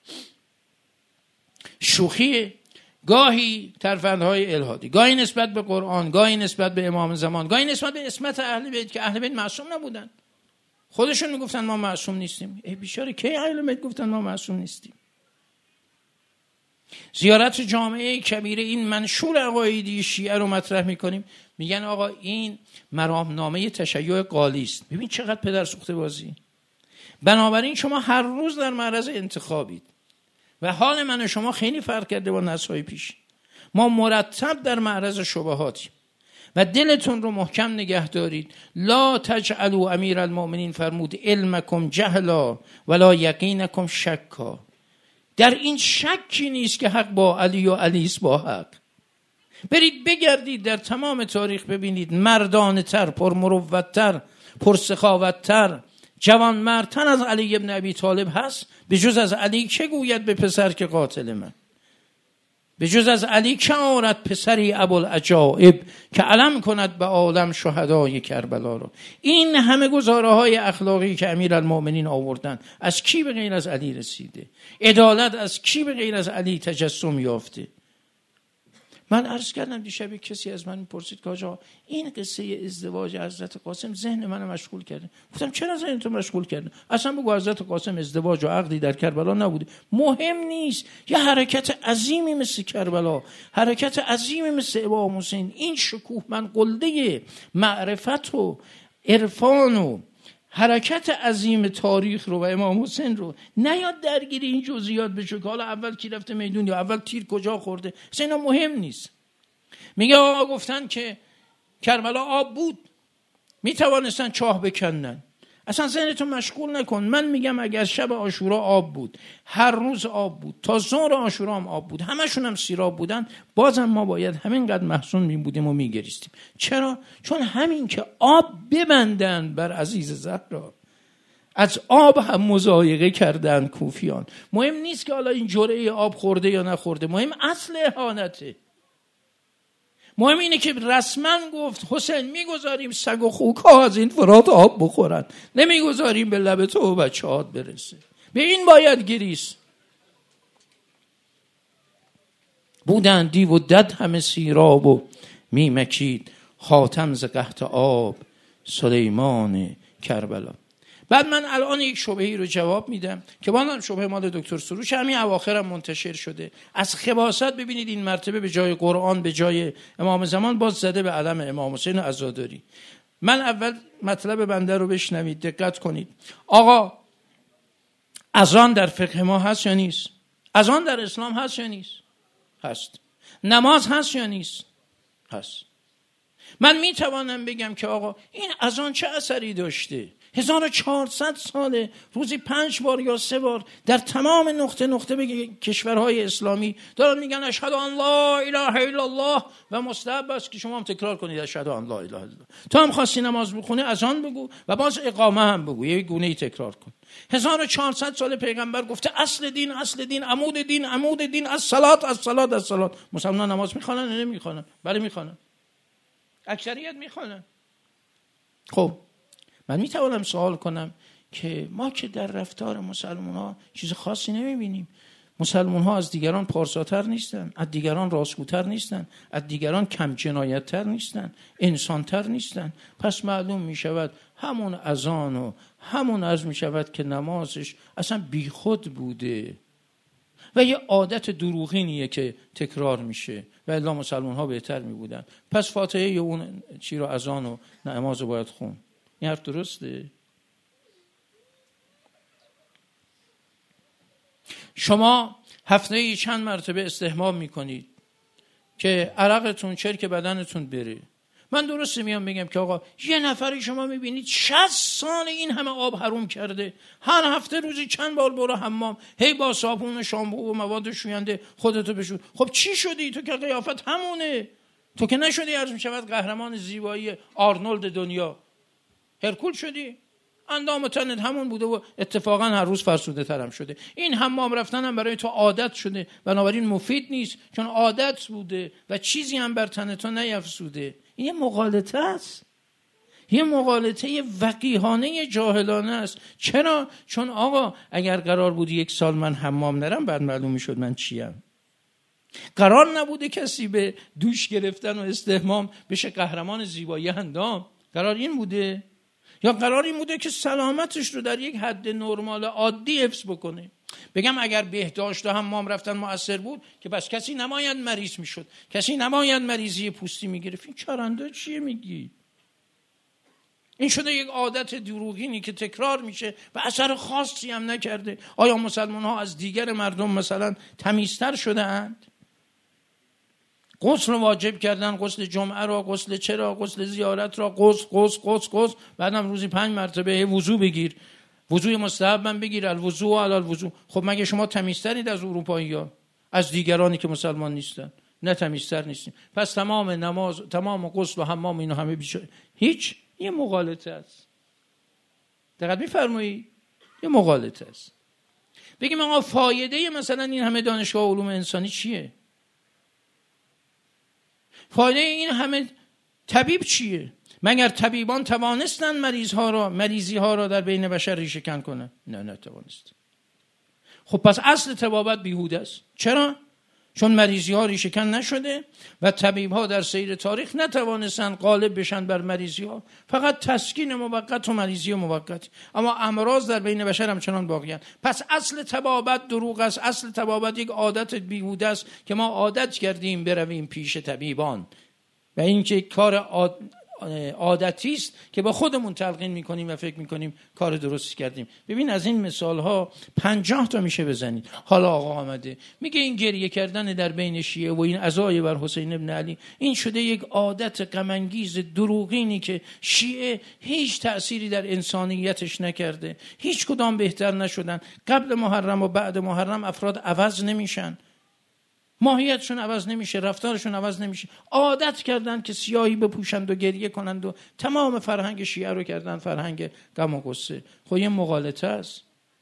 شوخی گاهی ترفندهای الهادی، گاهی نسبت به قرآن، گاهی نسبت به امام زمان، گاهی نسبت به عصمت اهل بیت که اهل بیت معصوم نبودن. خودشون میگفتن ما معصوم نیستیم. ای بیچاره کی اهل بیت گفتن ما معصوم نیستیم؟ زیارت جامعه کبیره این منشور عقایدی شیعه رو مطرح میکنیم، میگن آقا این مرامنامه تشیع قالی است. ببین چقدر پدر سوخته بازی. بنابراین شما هر روز در معرض انتخابید و حال من و شما خیلی فرق کرده با نسل‌های پیش. ما مرتب در معرض شبهاتیم و دلتون رو محکم نگه دارید. لا تجعلوا امیر المؤمنین فرمود علمکم جهلا ولا یقینکم شکا. در این شکی نیست که حق با علی و علی است با حق. برید بگردید در تمام تاریخ ببینید مردانه تر، پرمروت‌تر، پرسخاوت‌تر، جوانمردتر از علی ابن ابی طالب هست؟ به جز از علی که گوید به پسر که قاتل من؟ به جز از علی که آورد پسری ابوالعجائب که علم کند به عالم شهدای کربلا رو؟ این همه گزاره های اخلاقی که امیرالمؤمنین آوردن از کی به غیر از علی رسیده؟ عدالت از کی به غیر از علی تجسم یافته؟ من عرض کردم دیشب کسی از من میپرسید که آقا این قصه ازدواج حضرت قاسم ذهن منو مشغول کرده. گفتم چرا ذهن تو مشغول کرده؟ اصلا بگو حضرت قاسم ازدواج و عقدی در کربلا نبوده، مهم نیست. یه حرکت عظیمی مثل کربلا، حرکت عظیمی مثل امام حسین، این شکوه من قلده معرفت و عرفان و حرکت عظیم تاریخ رو و امام حسین رو نیاد درگیری این جزئیات بشه که حالا اول کی رفته میدون یا اول تیر کجا خورده، اصلا اینا مهم نیست. میگه آقا گفتن که کربلا آب بود، میتوانستن چاه بکنن. اصلا ذهنتون مشغول نکن. من میگم اگر شب عاشورا آب بود، هر روز آب بود، تا ظهر عاشورا هم آب بود، همشون هم سیراب بودن، بازم ما باید همینقدر محزون می بودیم و میگریستیم. چرا؟ چون همین که آب ببندن بر عزیز زهرا، از آب هم مضایقه کردن کوفیان. مهم نیست که حالا این جرعه آب خورده یا نخورده، مهم اصل اهانته. مهم اینه که رسما گفت حسین میگذاریم سگ و خوک ها از این فرات آب بخورن، نمیگذاریم به لب تو و بچه‌هات برسه. به این باید گریست. بودن دیو و دد همه سیراب و میمکید، خاتم ز قحط آب سلیمان کربلا. بعد من الان یک شبهه‌ای رو جواب میدم که بازم شبهه مال دکتر سروش همین اواخرم منتشر شده. از خباثت ببینید این مرتبه به جای قرآن به جای امام زمان باز زده به علم امام حسین عزاداری. من اول مطلب بنده رو بشنوید، دقت کنید. آقا اذان در فقه ما هست یا نیست؟ اذان در اسلام هست یا نیست؟ هست. نماز هست یا نیست؟ هست. من میتوانم بگم که آقا این اذان چه اثری داشته؟ 1400 ساله روزی 5 بار یا 3 بار در تمام نقطه نقطه به کشورهای اسلامی دارن میگن اشهد ان لا اله الا الله و مستحب است که شما هم تکرار کنید اشهد ان لا اله الا الله. تو هم خواستی نماز بخونی اذان بگو و باز اقامه هم بگو، یه گونه‌ای تکرار کن. 1400 سال پیغمبر گفته اصل دین، اصل دین، عمود دین، عمود دین، الصلات، الصلات، الصلات. مسلمان نماز میخوانن یا نمیخوانن؟ بله میخوانن. اکثریت میخوانن. خب من میتوانم سوال کنم که ما که در رفتار مسلمان ها چیز خاصی نمیبینیم. مسلمان ها از دیگران پارساتر نیستن، از دیگران راستگوتر نیستن، از دیگران کم جنایتتر نیستن، انسانتر نیستن. پس معلوم میشود همون اذان و همون عرض میشود که نمازش اصلا بیخود بوده و یه عادت دروغینیه که تکرار میشه و الا مسلمان ها بهتر میبودن. پس فاتحه اون چی رو اذان و نماز رو باید خون. این حرف درسته؟ شما هفته چند مرتبه استحمام میکنید که عرقتون چرک بدنتون بره. من درسته میام بگم که آقا یه نفری شما میبینید 60 سال این همه آب حروم کرده، هر هفته روزی چند بار برو حمام، هی با صابون و شامپو و مواد شوینده خودتو بشور. خب چی شدی؟ تو که قیافت همونه. تو که نشدی عرض میشود قهرمان زیبایی آرنولد دنیا، هرکول شدی. اندام و تنت همون بوده و اتفاقا هر روز فرسوده تر هم شده. این حمام رفتن هم برای تو عادت شده، بنابراین مفید نیست چون عادت بوده و چیزی هم بر تن تو نیفزوده. این یه مغالطه است، یه مغالطه وقیحانه جاهلانه است. چرا؟ چون آقا اگر قرار بود 1 سال من حمام نرم بعد معلوم میشد من چیم. قرار نبوده کسی به دوش گرفتن و استحمام بشه قهرمان زیبایی اندام. قرار این بوده؟ یا قرار این بوده که سلامتش رو در یک حد نرمال عادی حفظ بکنه؟ بگم اگر بهداشت و حمام رفتن مؤثر بود که بس کسی نباید مریض میشد، کسی نباید مریضی پوستی میگرفت. این چرنده چیه میگی؟ این شده یک عادت دروغینی که تکرار میشه و اثر خاصی هم نکرده. آیا مسلمان ها از دیگر مردم مثلا تمیزتر شده اند؟ غسل رو واجب کردن، غسل جمعه را، غسل چرا، غسل زیارت را، غسل بعدم روزی 5 مرتبه وضو بگیر، وضوی مستحب من بگیر، الوضو علی الوضو. خب مگه شما تمیزترید از اروپایی‌ها، از دیگرانی که مسلمان نیستن؟ نه تمیزتر نیستیم. پس تمام نماز، تمام غسل و حمام اینو همه هیچ، یه مغالطه است. دقت می‌فرمایید؟ یه مغالطه است. بگیم آقا فایده مثلا این همه دانشگاه علوم انسانی چیه؟ فایده این همه طبیب چیه؟ مگر طبیبان توانستن مریضی ها را در بین بشر ریشه‌کن کنن؟ نه توانست. خب پس اصل طبابت بیهوده است. چرا؟ چون مریضی ها ریشه‌کن نشده و طبیب ها در سیر تاریخ نتوانستن غالب بشن بر مریضی ها، فقط تسکین موقت و مریضی موقت، اما امراض در بین بشر همچنان باقیان. پس اصل طبابت دروغ است. اصل طبابت یک عادت بیهوده است که ما عادت کردیم برویم پیش طبیبان و این که کار عادتی است که با خودمون تلقین میکنیم و فکر میکنیم کار درستی کردیم. ببین از این مثال ها 50 تا میشه بزنید. حالا آقا آمده میگه این گریه کردن در بین شیعه و این عزای بر حسین ابن علی این شده یک عادت غم انگیز دروغینی که شیعه هیچ تأثیری در انسانیتش نکرده، هیچ کدام بهتر نشدن. قبل محرم و بعد محرم افراد عوض نمیشن، ماهیتشون عوض نمیشه، رفتارشون عوض نمیشه. عادت کردن که سیاهی بپوشند و گریه کنند و تمام فرهنگ شیعه رو کردن فرهنگ غم و غصه. خب این مغالطه است.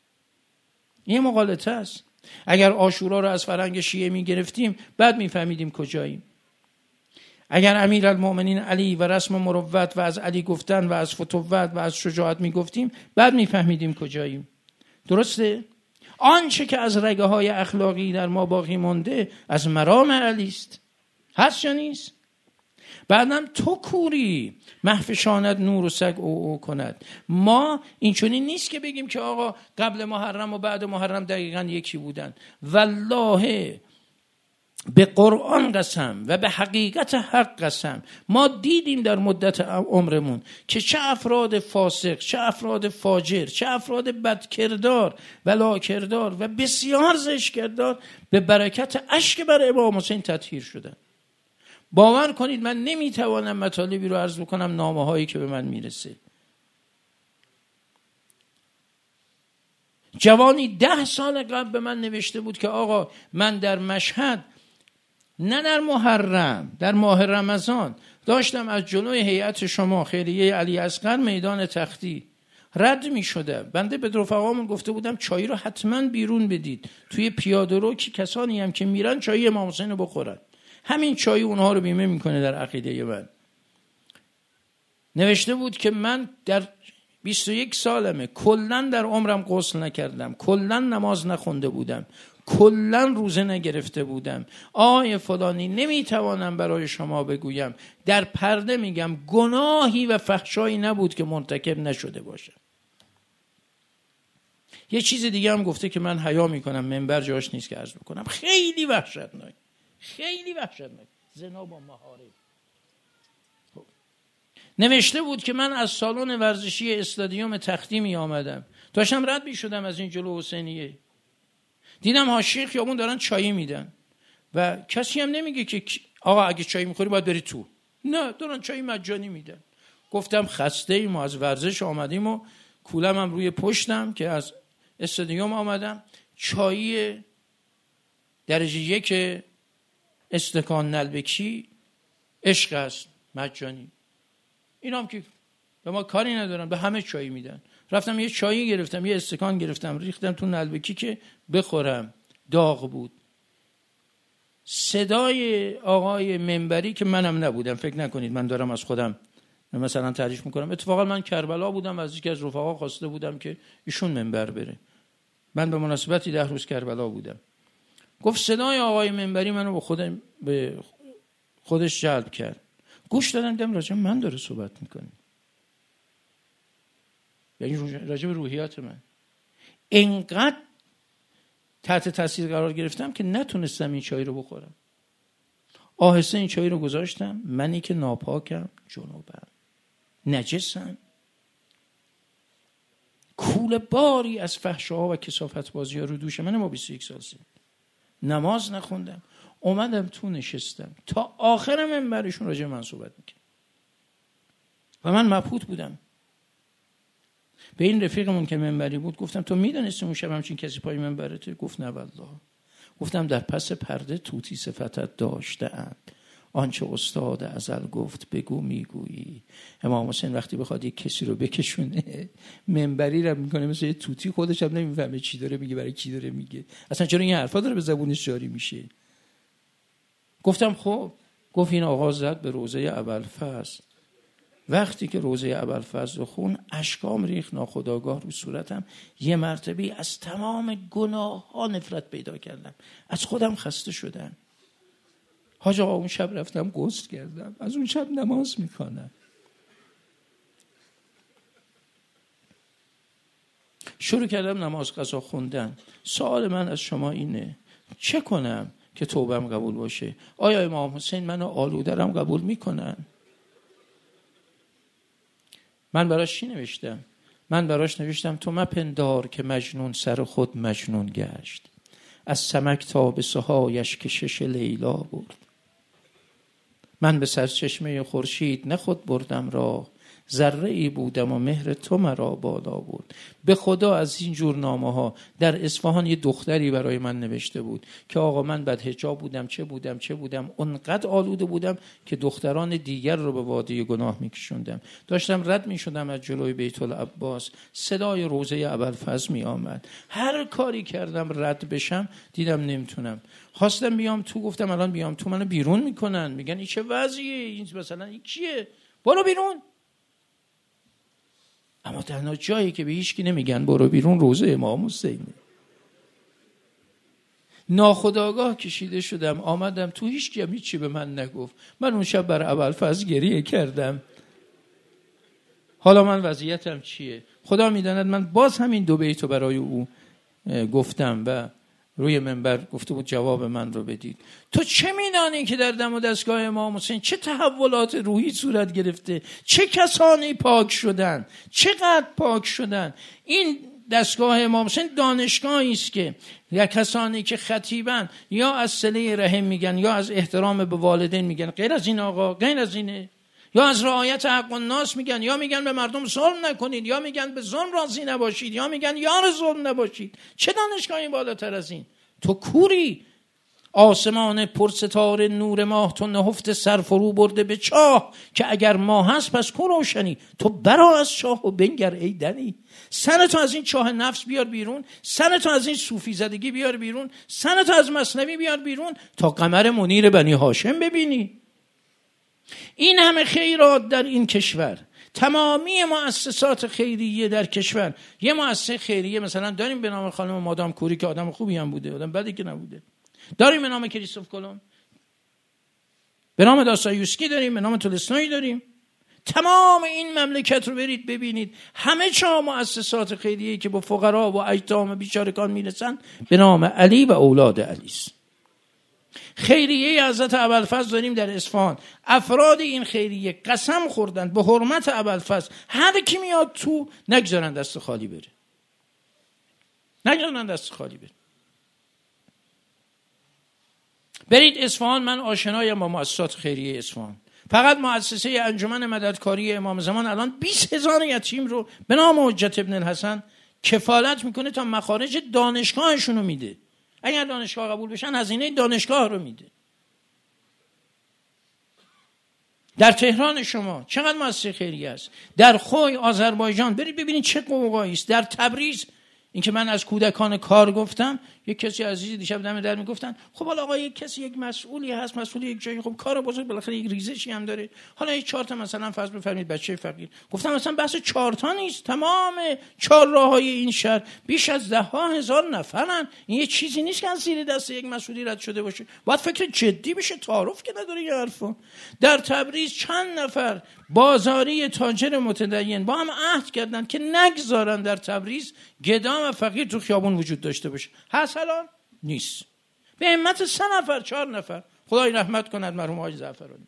این مغالطه است. اگر عاشورا رو از فرهنگ شیعه میگرفتیم بعد میفهمیدیم کجاییم. اگر امیرالمؤمنین علی و رسم مروت و از علی گفتن و از فتوت و از شجاعت میگفتیم بعد میفهمیدیم کجاییم. درسته؟ آنچه که از رگه های اخلاقی در ما باقی مانده از مرام علی است. هست یا نیست؟ بعدم تو کوری محفشاند نور و سگ او کند. ما این چنین نیست که بگیم که آقا قبل محرم و بعد محرم دقیقاً یکی بودن. والله به قرآن قسم و به حقیقت حق قسم ما دیدیم در مدت عمرمون که چه افراد فاسق، چه افراد فاجر، چه افراد بدکردار و لاکردار و بسیار زشتکردار به برکت اشک بر امام حسین تطهیر شدن. باور کنید من نمیتوانم مطالبی رو عرض بکنم، نامه هایی که به من میرسه. جوانی 10 سال قبل به من نوشته بود که آقا من در مشهد، نه در محرم، در ماه رمضان داشتم از جلوی هیئت شما خیریه علی اصغر میدان تختی رد می شده. بنده به رفقامون گفته بودم چای رو حتما بیرون بدید، توی پیاده رو که کسانی هم که میرن چای امام حسین رو بخورن. همین چای اونها رو بیمه میکنه در عقیده من. نوشته بود که من در 21 سالمه کلن در عمرم غسل نکردم، کلن نماز نخونده بودم، کلن روزه نگرفته بودم. آیه فلانی نمیتوانم برای شما بگویم، در پرده میگم گناهی و فحشایی نبود که مرتکب نشده باشه. یه چیز دیگه هم گفته که من حیا میکنم، منبر جاش نیست که عرض بکنم، خیلی وحشتناک، خیلی وحشتناک، زنا با محارم. نوشته بود که من از سالن ورزشی استادیوم تختی می آمدم، داشتم رد می شدم از این جلو حسینیه، دیدم حاشیه خیابون دارن چای میدن و کسی هم نمیگه که آقا اگه چای میخوری باید بری تو، نه دارن چای مجانی میدن. گفتم خسته ایم، از ورزش آمدیم و کولم هم روی پشتم که از استادیوم آمدم، چای درجه 1 استکان نلبکی عشق است مجانی. اینا هم که به ما کاری ندارن، به همه چای میدن. رفتم یه چایی گرفتم، یه استکان گرفتم، ریختم تو نلبکی که بخورم، داغ بود. صدای آقای منبری که منم نبودم، فکر نکنید من دارم از خودم مثلا تعریف میکنم، اتفاقا من کربلا بودم، از یکی از رفقا خواسته بودم که ایشون منبر بره، من به مناسبتی 10 روز کربلا بودم. گفت صدای آقای منبری منو به خودش جلب کرد. گوش دادم دیدم راجع من داره صحبت میکنه، یعنی راجع به روحیات من. اینقدر تحت تاثیر قرار گرفتم که نتونستم این چای رو بخورم. آهسته این چای رو گذاشتم. منی که ناپاکم، جنوبم، نجسم، کوله باری از فحشاها و کثافت بازی ها رو دوش من. ما 21 سال سن نماز نخوندم، اومدم تو نشستم تا آخر منبرشون راجع من صحبت میکنم و من مبهوت بودم. به این رفیقمون که منبری بود گفتم تو میدونستی اون شب همچین کسی پای منبرته؟ گفت نه والله. گفتم در پس پرده طوطی صفتت داشته‌اند، آنچه استاد ازل گفت بگو میگویی. امام حسین وقتی بخواد یک کسی رو بکشونه منبری رو میکنه مثل یه طوطی، خودش هم نمیفهمه چی داره میگه، برای کی داره میگه، اصلا چرا این حرفا داره به زبونش جاری میشه. گفتم خب. گفت این آقا زد به روضه ابوالفضل. وقتی که روضه ابوالفضل رو خون اشکام ریخت ناخودآگاه رو صورتم. یه مرتبه از تمام گناه ها نفرت پیدا کردم، از خودم خسته شدم. حاج آقا اون شب رفتم غسل کردم، از اون شب نماز میکنم. شروع کردم نماز قضا خوندن. سوال من از شما اینه چه کنم که توبم قبول باشه؟ آیا امام حسین منو آلوده‌ام قبول میکنن؟ من براش چی نوشتم؟ من براش نوشتم تو مپندار که مجنون سر خود مجنون گشت، از سمک تا به سهایش کشش لیلا برد. من به سرچشمه خورشید نه خود بردم راه، ذره ای بودم و مهر تو مرا بالا بود. به خدا از این جور نامه ها در اصفهان یه دختری برای من نوشته بود که آقا من بدحجاب بودم، چه بودم اونقدر آلوده بودم که دختران دیگر رو به وادی گناه میکشوندم. داشتم رد میشدم از جلوی بیت العباس، صدای روضه ابوالفضل می آمد. هر کاری کردم رد بشم دیدم نمیتونم. خواستم بیام تو، گفتم الان بیام تو منو بیرون میکنن، میگن این چه وضعیه، این مثلا این کیه، برو بیرون. اما تنها جایی که به هیچکی نمیگن برو بیرون روضه امام حسینه. ناخودآگاه کشیده شدم، آمدم تو، هیچکی هم هیچی به من نگفت. من اون شب بر ابوالفضل گریه کردم. حالا من وضعیتم چیه؟ خدا میداند. من باز همین دو بیتو برای او گفتم و روی منبر گفته بود جواب من رو بدید. تو چه میدانی که در دم و دستگاه امام حسین چه تحولات روحی صورت گرفته، چه کسانی پاک شدن، چقدر پاک شدن. این دستگاه امام حسین دانشگاهی است که یا کسانی که خطیبن یا از صله رحم میگن یا از احترام به والدین میگن غیر از این آقا، غیر از اینه، یا از رعایت حق الناس میگن، یا میگن به مردم ظلم نکنید، یا میگن به ظلم راضی نباشید، یا میگن یار ظلم نباشید. چه دانشگاهی بالاتر از این؟ تو کوری. آسمان پرستاره نور ماه تو نهفت سر فرو برده به چاه، که اگر ماه هست پس کو روشنی. تو برا از چاه و بنگر ای دنی. سرتو از این چاه نفس بیار بیرون، سرتو از این صوفی زدگی بیار بیرون، سرتو از مثنوی بیار بیرون تا قمر منیر بنی هاشم ببینی. این همه خیرات در این کشور، تمامی مؤسسات خیریه در کشور. یه مؤسسه خیریه مثلا داریم به نام خانم مادام کوری که آدم خوبی هم بوده، آدم بدی که نبوده. داریم به نام کریستوف کلم، به نام داستایوفسکی داریم، به نام تولستوی داریم. تمام این مملکت رو برید ببینید، همه چه مؤسسات خیریه که با فقرا و ایتام بیچارگان میرسن به نام علی و اولاد علی است. خیریه حضرت ابوالفضل داریم در اصفهان. افراد این خیریه قسم خوردن به حرمت ابوالفضل هر کی میاد تو نگذارن دست خالی بره، نگذارن دست خالی بره. برید اصفهان، من آشنایم با مؤسسات خیریه اصفهان. فقط مؤسسه انجمن مددکاری امام زمان الان 20,000 یتیم رو به نام حجت ابن الحسن کفالت میکنه تا مخارج دانشگاهشون رو میده. اگر دانشگاه قبول بشن هزینه دانشگاه رو میده. در تهران شما چقدر مؤسسه خیریه است. در خوی آذربایجان برید ببینید چه قوقایی است. در تبریز، این که من از کودکان کار گفتم، یک کسی عزیزی دیشب دم در میگفتن خب حالا آقا یک کسی یک مسئولی هست، مسئول یک جایی، خب کار بزرگ بالاخره یک ریزشی هم داره، حالا یک 4 تا مثلا فرض بفرمایید بچه فقیر. گفتم مثلا بحث 4 تا نیست، تمام 4 راههای این شهر بیش از 10,000 نفرن. این یه چیزی نیست که از زیر دست یک مسئولی رد شده باشه. باید فکر جدی بشه، تعارف که نداره این حرفا. در تبریز چند نفر بازاری تاجر متدین با هم عهد کردن که نگذارن در تبریز گدا و فقیر تو خیابون وجود داشته باشه. هست الان؟ نیست. به همت 3 نفر 4 نفر. خدای رحمت کند مرحوم حاج زعفرانی.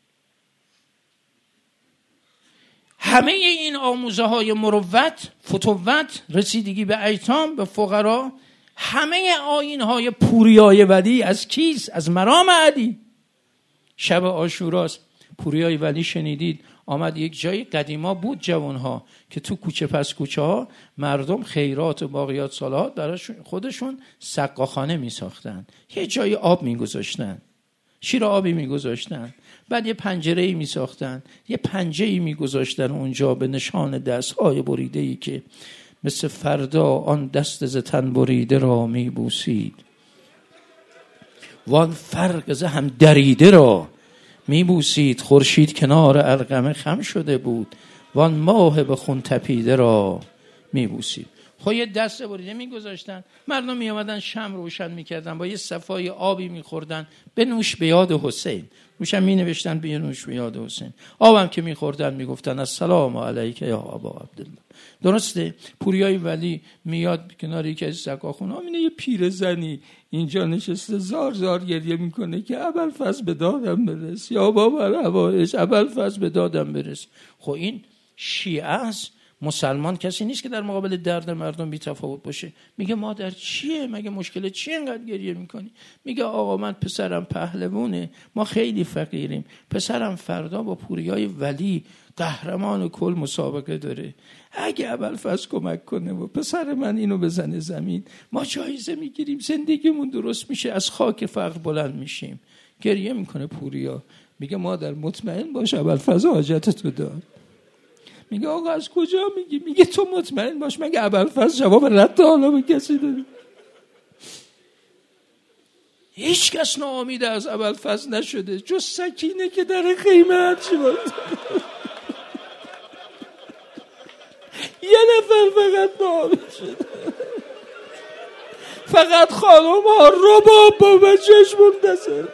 همه این آموزه های مروت، فتوت، رسیدگی به ایتام، به فقرا، همه آیین های پوریای ولی از کیست؟ از مرام علی. شب عاشوراست. پوریای ولی شنیدید آمد یک جایی، قدیما بود جوانها که تو کوچه پس کوچه ها مردم خیرات و باقیات صالحات برای خودشون سقاخانه می ساختن. یه جایی آب می گذاشتن، شیر آبی می گذاشتن، بعد یه پنجره‌ای می ساختن، یه پنجه‌ای می گذاشتن اونجا به نشان دست‌های بریده‌ای که مثل فردا آن دست ز تن بریده را می بوسید، وان فرق ز هم دریده را می بوسید. خورشید کنار ارقمه خم شده بود، وان ماه به خون تپیده را می بوسید. خب یه دست بریده می گذاشتن، مردم می آمدن شمع روشن می کردن، با یه صفای آبی می خوردن، به نوش به یاد حسین. روشن می نوشتن به نوش به یاد حسین. آبم که می خوردن می گفتن السلام علیک یا ابا عبدالله. درسته؟ پوریای ولی میاد کنار یکی از سقاخونه‌ها، میبینه یه پیرزنی اینجا نشسته زار زار گریه میکنه که ابوالفضل به دادم برس، یا بابا روایش ابوالفضل به دادم برس. خب این شیعه است. مسلمان کسی نیست که در مقابل درد مردم بی تفاوت باشه. میگه مادر چیه؟ مگه مشکل چیه اینقدر گریه میکنی؟ میگه آقا من پسرم پهلوونه، ما خیلی فقیریم، پسرم فردا با پوریای ولی قهرمان کل مسابقه داره، اگه ابوالفضل کمک کنه و پسر من اینو بزنه زمین، ما جایزه میگیریم، زندگیمون درست میشه، از خاک فقر بلند میشیم. گریه میکنه پوریا. میگه مادر مطمئن باش ابوالفضل حاجتتو داد. میگه آقا از کجا میگی؟ میگه تو مطمئن باش، مگه ابوالفضل جواب رد حالا به کسی داره؟ هیچ کس ناامید از ابوالفضل نشده جز سکینه که در خیمه شد. یه نفر فقط ناامید شده، فقط خانم ها رباب با بچهش منتصر.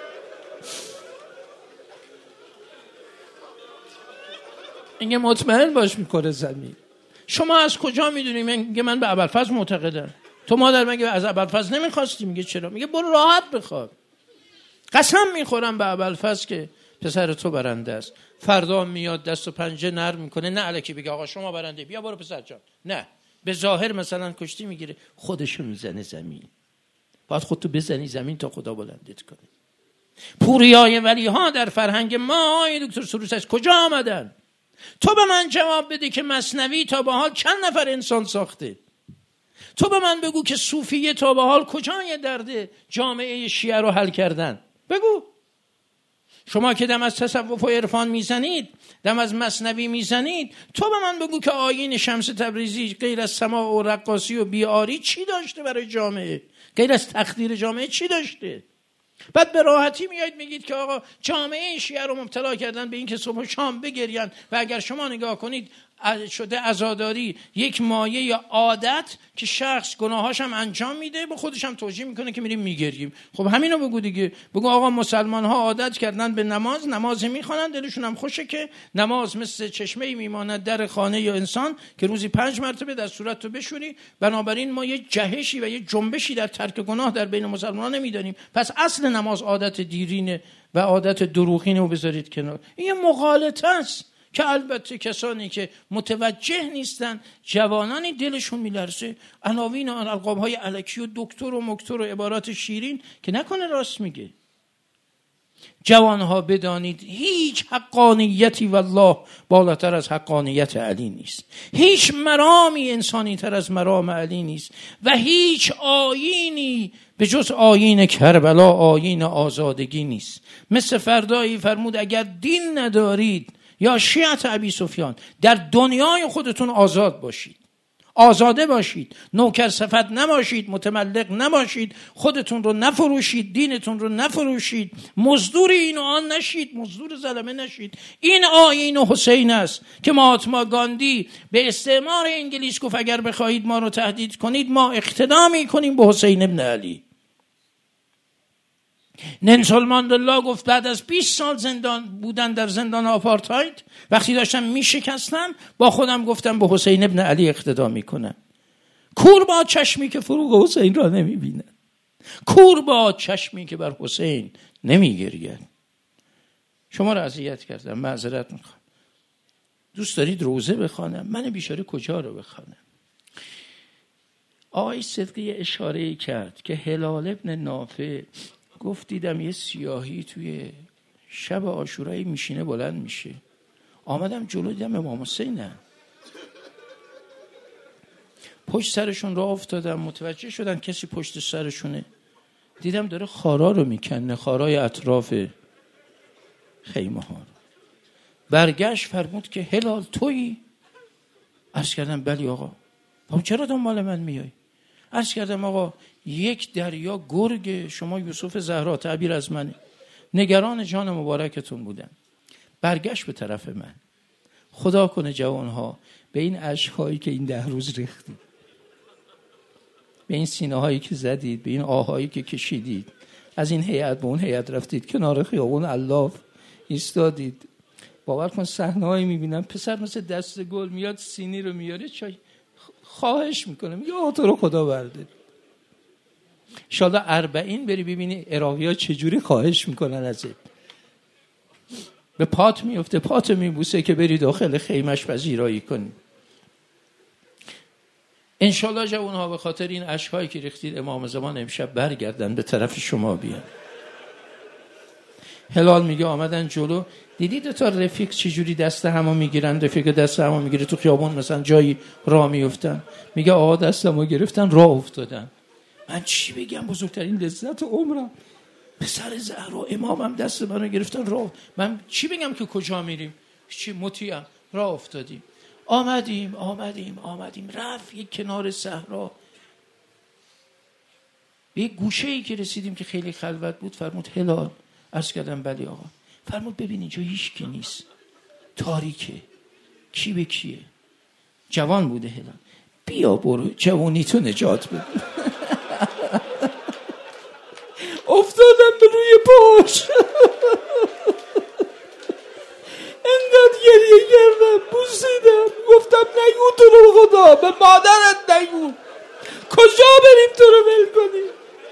اینگه مطمئن باش میکنه زمین. شما از کجا میدونی؟ میگه من به ابوالفضل معتقدم. تو مادر مگه از ابوالفضل نمیخواستی؟ میگه چرا؟ میگه برو راحت بخواب، قسم میخورم به ابوالفضل که پسر تو برنده است. فردا میاد دست و پنجه نرم میکنه، نه الکی بگه آقا شما برنده، بیا برو پسر جان، نه، به ظاهر مثلا کشتی میگیره، خودشو میزنه زمین. باید خودتو بزنی زمین تا خدا بلندت کنه. پوریای ولی ها در فرهنگ ما آقای دکتر سروش از کجا آمدن؟ تو به من جواب بده که مثنوی تا به حال چند نفر انسان ساخته؟ تو به من بگو که صوفیه تا به حال کجا یه درد جامعه شیعه رو حل کردن؟ بگو. شما که دم از تصوف و عرفان میزنید، دم از مثنوی میزنید، تو به من بگو که آیین شمس تبریزی غیر از سماع و رقاصی و بیاری چی داشته برای جامعه؟ غیر از تخدیر جامعه چی داشته؟ بعد به راحتی میایید میگید که آقا جامعه شیعه رو مبتلا کردن به این که صبح و شام بگرین، و اگر شما نگاه کنید شده عزاداری یک مایه عادت که شخص گناهاش هم انجام میده، به خودش هم توجیه میکنه که میریم میگریم. خب همینو بگو دیگه. بگو آقا مسلمان ها عادت کردن به نماز میخونن، دلشون هم خوشه که نماز مثل چشمه‌ای میماند در خانه یا انسان که روزی 5 مرتبه در صورت تو بشوری، بنابراین ما یه جهشی و یه جنبشی در ترک گناه در بین مسلمانان نمیدانیم. پس اصل نماز عادت دیرینه و عادت دروغینه و بذارید کنار. این مغالطه است که البته کسانی که متوجه نیستن، جوانانی دلشون میلرزه، عناوین آن القاب‌های الکی و دکتر و مکتر و عبارات شیرین که نکنه راست میگه. جوانها بدانید هیچ حقانیتی والله بالاتر از حقانیت علی نیست، هیچ مرامی انسانی تر از مرام علی نیست، و هیچ آیینی به جز آیین کربلا آیین آزادگی نیست. مثل فردایی فرمود اگر دین ندارید یا شیعت ابی سفیان، در دنیای خودتون آزاد باشید، آزاده باشید، نوکر صفت نباشید، متملق نباشید، خودتون رو نفروشید، دینتون رو نفروشید، مزدور این و آن نشید، مزدور ظلمه نشید. این آیین حسین است که مهاتما گاندی به استعمار انگلیس گفت اگر بخواهید ما رو تهدید کنید ما اقتدا می‌کنیم به حسین ابن علی. نلسون ماندلا گفت بعد از 20 سال زندان بودن در زندان آپارتاید، وقتی داشتم میشکستم با خودم گفتم به حسین ابن علی اقتدا میکنم. کور با چشمی که فروغ حسین را نمی‌بیند، کور با چشمی که بر حسین نمی‌گرید. شما را اذیت کردم، معذرت میخوام. دوست دارید روزه بخوانم؟ من بیچاره کجا رو بخوانم؟ آقای صدقی اشاره کرد که هلال ابن نافع گفت دیدم یه سیاهی توی شب عاشورایی میشینه بلند میشه. آمدم جلو دیدم امام حسینه. پشت سرشون راه افتادم، متوجه شدن کسی پشت سرشونه. دیدم داره خارا رو میکنه، خارای اطراف خیمه ها رو. برگشت فرمود که هلال تویی؟ عرض کردم بلی آقا. چرا دنبال من میای؟ عرض کردم آقا یک دریا گرگ شما یوسف زهرا تعبیر از منه، نگران جان مبارکتون بودم. برگشت به طرف من. خدا کنه جوانها به این اشک‌هایی که این 10 روز ریختید، به این سینه‌هایی که زدید، به این آهایی که کشیدید، از این هیئت به اون هیئت رفتید کنار خیابون الاف ایستادید، باور کن صحنه‌هایی می‌بینم پسر مثل دست گل میاد سینی رو میاره چای خواهش میکنه، میگه آقا تو رو خدا برده. ان شاءالله 40 بری ببینی عراقی‌ها چجوری خواهش میکنن ازت. به پات میفته، پات میبوسه که بری داخل خیمش پذیرایی کنی. ان شاءالله جوانها به خاطر این اشک‌هایی که ریختید امام زمان امشب برگردن به طرف شما بیان. هلال میگه آمدن جلو، دیدید تا رفیق چجوری دست همو میگیرن، رفیق دست همو میگیره تو خیابون مثلا جایی راه میافتن، میگه آقا دستمو گرفتن راه افتادن. من چی بگم؟ بزرگترین لذت عمرم، پسر زهرا امامم دست منو گرفتن راه. من چی بگم که کجا میریم؟ چی مطیعم، راه افتادیم. آمدیم رفت یک کنار صحرا، به یک گوشه‌ای که رسیدیم که خیلی خلوت بود. فرمود هلال. عرض کردم بلی آقا. فرمود ببین اینجا هیچ کی نیست، تاریکه، کی به کیه. جوان بوده هلال. بیا برو جوانی تو نجات بده. افتادم به روی پاش، انقدر گریه کردم، بوسیدم، گفتم نگو تو رو خدا، به مادرت نگو، کجا بریم تو رو ول کنیم.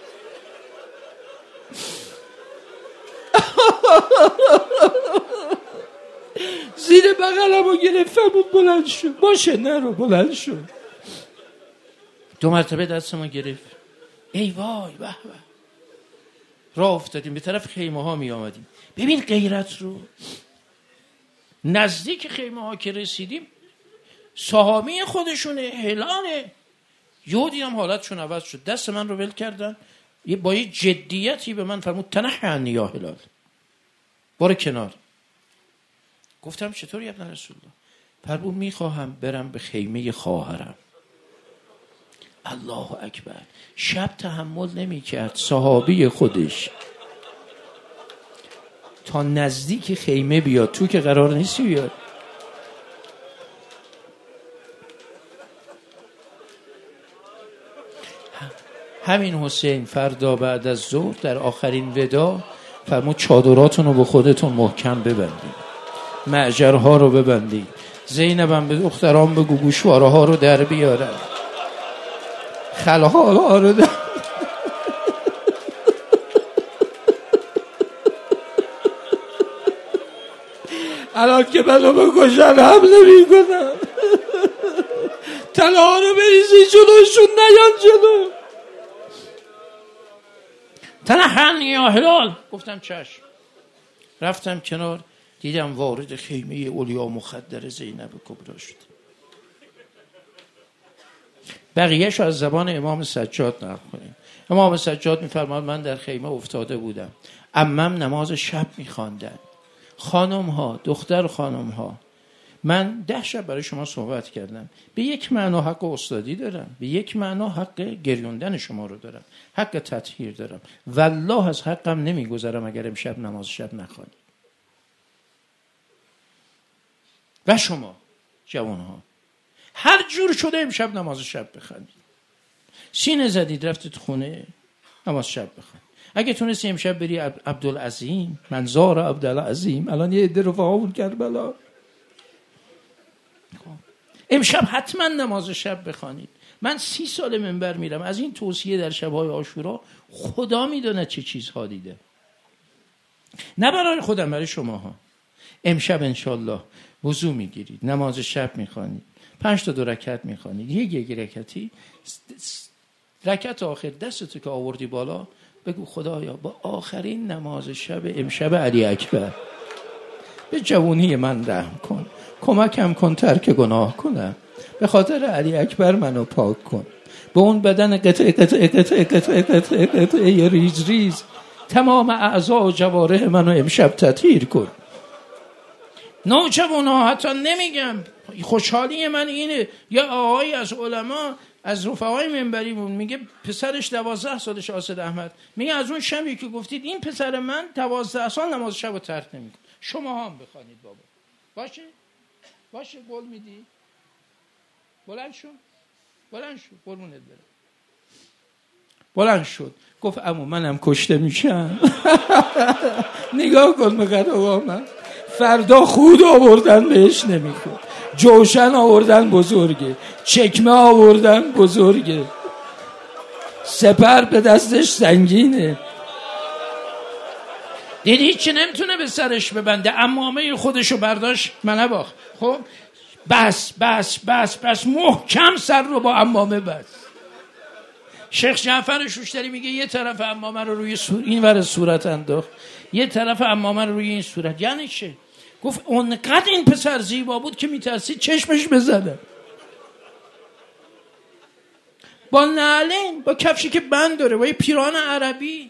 زیر بغلمو گرفت بود بلند شد. باشه نرو، بلند شد. 2 مرتبه دستمو گرفت. ای وای به به. راه افتادیم به طرف خیمه ها می آمدیم. ببین غیرت رو. نزدیک خیمه ها که رسیدیم صحابی خودشونه، هلانه. یهو دیدم حالتشون عوض شد، دست من رو ول کردن، با یه جدیتی به من فرمود تنحی عنی یا هلال، برو کنار. گفتم چطوری ابن رسول الله؟ فرمود میخواهم برم به خیمه خواهرم. الله اکبر. شب تحمل نمی کرد صحابی خودش تا نزدیک خیمه بیاد، تو که قرار نیستی بیاد. همین حسین فردا بعد از ظهر در آخرین ودا فرمود چادراتون رو به خودتون محکم ببندید، معجرها رو ببندید، زینبم به دختران بگو گوشواره ها رو در بیارن، خلحال ها رو در. الان که منو بکشن حمله میکنم، طلا رو بریزی جلوشون نیان جلو. تنحنی یا هلال. گفتم چشم. رفتم کنار، دیدم وارد خیمه اولیا مخدر زینب کبرا شد. بقیه‌شو از زبان امام سجاد نقل کنیم. امام سجاد می‌فرماد من در خیمه افتاده بودم، عمم نماز شب می‌خواندن، خانم ها، دختر خانم ها. من 10 شب برای شما صحبت کردم. به یک معنا حق استادی دارم، به یک معنا حق گریوندن شما رو دارم، حق تطهیر دارم. والله از حقم نمیگذرم اگر امشب نماز شب نخوانید. و شما جوان ها هر جور شده امشب نماز شب بخوانید. سینه زدید رفتید خونه، نماز شب بخوانید. اگه تونستی امشب بری عبدالعظیم، منظار عبدالعظیم، الان یه عده رفقامون کربلا، امشب حتما نماز شب بخوانید. من 30 سال منبر میرم، از این توصیه در شب‌های عاشورا خدا میدونه چه چیزها دیده. نه برای خودم، برای شماها. امشب انشالله وضو میگیرید، نماز شب میخوانید، 5 تا 2 رکعت میخوانید، یک رکعتی، رکعت آخر دستتو که آوردی بالا بگو خدایا با آخرین نماز شب امشب علی اکبر به جوانی من رحم کن، کمکم کن ترک گناه کنم، به خاطر علی اکبر منو پاک کن، به اون بدن قطعه ریز ریز تمام اعضا و جوارح منو امشب تطهیر کن. نوجوانا حتی نمیگم، خوشحالی من اینه. یا آقایی از علما از رفقای منبریمون میگه پسرش 12 سالش آصد احمد، میگه از اون شبی که گفتید این پسر من 12 سال نماز شب رو ترک نمیکنه. شما هم بخوانید بابا. باشه قول میدی؟ بلند شد قربونت برم. بلند شد گفت عمو منم کشته میشم. نگاه کن مقدر آقا من فردا خود آوردن بهش نمیخواد، جوشن آوردن بزرگه، چکمه آوردن بزرگه، سپر به دستش سنگینه، دیدی چه نمیتونه به سرش ببنده، عمامه خودشو برداشت منباخ. خب بس محکم سر رو با عمامه بس. شیخ جعفر شوشتری میگه یه طرف عمامه رو روی این ور صورت انداخت، یه طرف عمامه رو روی این صورت. یعنی چه؟ گفت اونقدر این پسر زیبا بود که میترسید چشمش بزنه. با نعلین، با کفشی که بند داره، با یه پیران عربی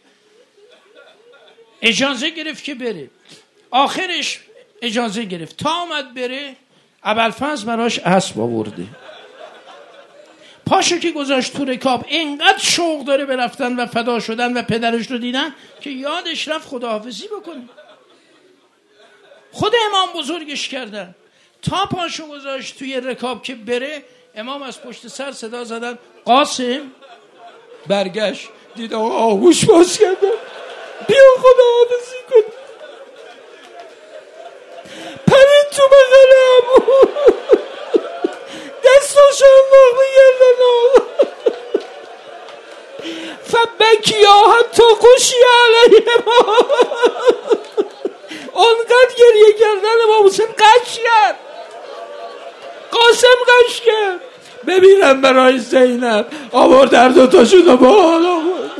اجازه گرفت که بره. آخرش اجازه گرفت تا آمد بره، ابوالفضل براش اسب آورده، پاشو که گذاشت تو رکاب، اینقدر شوق داره به رفتن و فدا شدن و پدرش رو دیدن که یادش رفت خداحافظی بکنه. خود امام بزرگش کردن، تا پاشو گذاشت توی رکاب که بره، امام از پشت سر صدا زدن قاسم. برگشت دید آقا آغوش باز کردن، بیا خداحافظی کن. پرید تو بغلم، دستاشو انداخت بگردن آقا فبکیا حتی قشی علیه ما. اونقدر گریه کردن امام حسین قش کرد، قاسم قش کرد. ببینم برای زینب آورد در 2 تاشون رو بالا.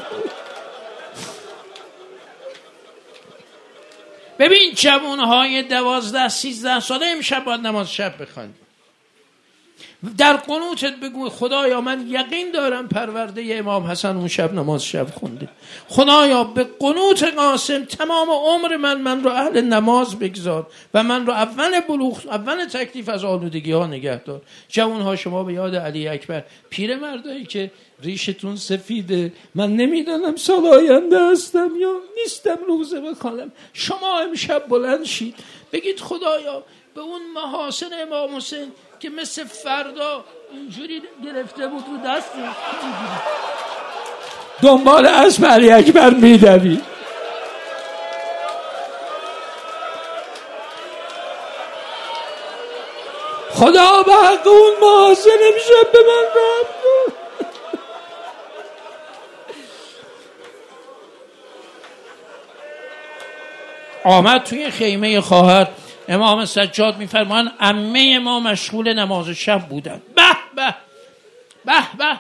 ببین جوانهای 12-13 ساله امشب باید نماز شب بخوان. در قنوتت بگو خدایا من یقین دارم پرورده امام حسن اون شب نماز شب خونده، خدایا به قنوت قاسم تمام عمر من رو اهل نماز بگذار و من رو اول بلوغ، اول تکلیف از آلودگی ها نگه دار. جوانها شما به یاد علی اکبر، پیر مردایی که ریشتون سفیده، من نمیدانم سال آینده هستم یا نیستم روزه بخوانم، شما امشب بلند شید بگید خدایا به اون محاسن امام حسین که مثل فردا اینجوری گرفته بود رو دست دنبال اسب علی اکبر میدوید. خدا به حق اون محاسن امشب به من رحم کن. آمد توی خیمه خواهر امام سجاد میفرمان عمه ما مشغول نماز شب بودن. به به به به،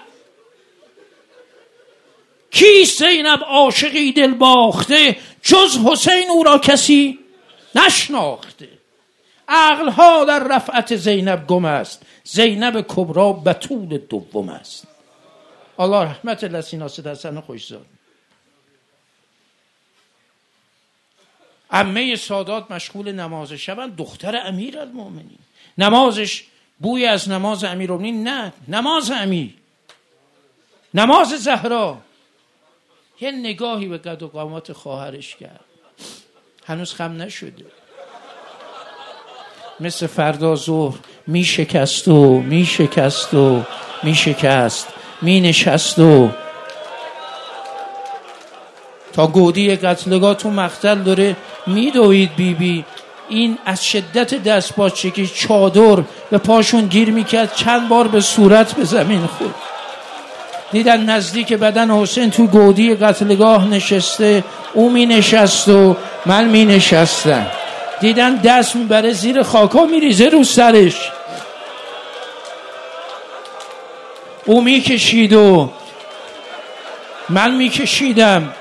کی زینب عاشقی دل باخته، جز حسین او را کسی نشناخته. عقلها در رفعت زینب گم است، زینب کبرا بتول دوم است. الله رحمت لسینا سید حسن خوشزاد. عمه سادات مشغول نماز شبن، دختر امیرالمومنین، نمازش بوی از نماز امیرالمومنین، نه نماز امیر، نماز زهرا. یه نگاهی به قد و قامت خواهرش کرد، هنوز خم نشده، مثل فردا ظهر می شکست و می شکست و می شکست، می نشست و تا گودی قتلگاه تو مقتل داره می دوید. بی بی این از شدت دستپاچگی چادر به پاشون گیر میکرد، چند بار به صورت به زمین خورد. دیدن نزدیک بدن حسین تو گودی قتلگاه نشسته، او می نشست و من می نشستم. دیدن دست میبره زیر خاکا میریزه رو سرش، او می کشید و من می کشیدم.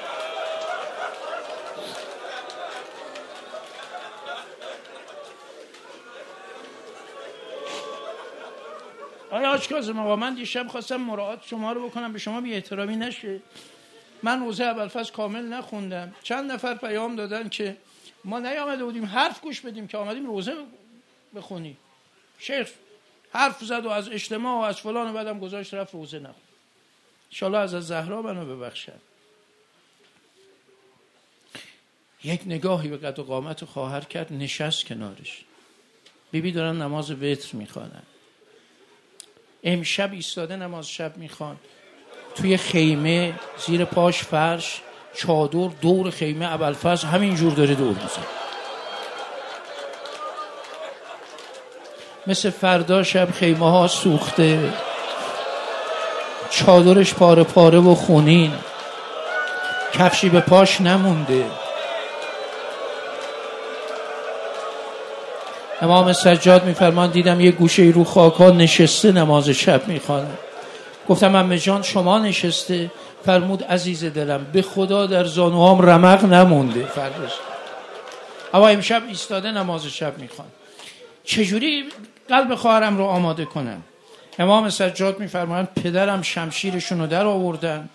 آیا حاج کاظم آقا، من دیشب خواستم مراعات شما رو بکنم، به شما بی احترامی نشه. من روزه ابوالفضل کامل نخوندم. چند نفر پیام دادن که ما نیامده بودیم حرف گوش بدیم، که آمدیم روزه بخونیم. شیخ حرف زد و از اجتماع و از فلان و بعدم گذاشت رفت روزه نخوند. انشالله از زهرا منو ببخشن. یک نگاهی به قد و قامت خواهر کرد، نشست کنارش. بیبی دارن نماز وتر میخوانن. امشب ایستاده نماز شب میخوان، توی خیمه زیر پاش فرش، چادر دور خیمه ابوالفضل همینجور داره دور میزنه، مثل فردا شب خیمه ها سوخته، چادرش پاره پاره و خونین، کفشی به پاش نمونده. امام سجاد میفرمان دیدم یه گوشه رو خاک ها نشسته نماز شب میخوانه. گفتم عمه جان شما نشسته؟ فرمود عزیز دلم به خدا در زانوهام رمق نمونده فرداش. اما امشب ایستاده نماز شب میخوان. چجوری قلب خواهرم رو آماده کنم؟ امام سجاد میفرمایند پدرم شمشیرشون رو در آوردن،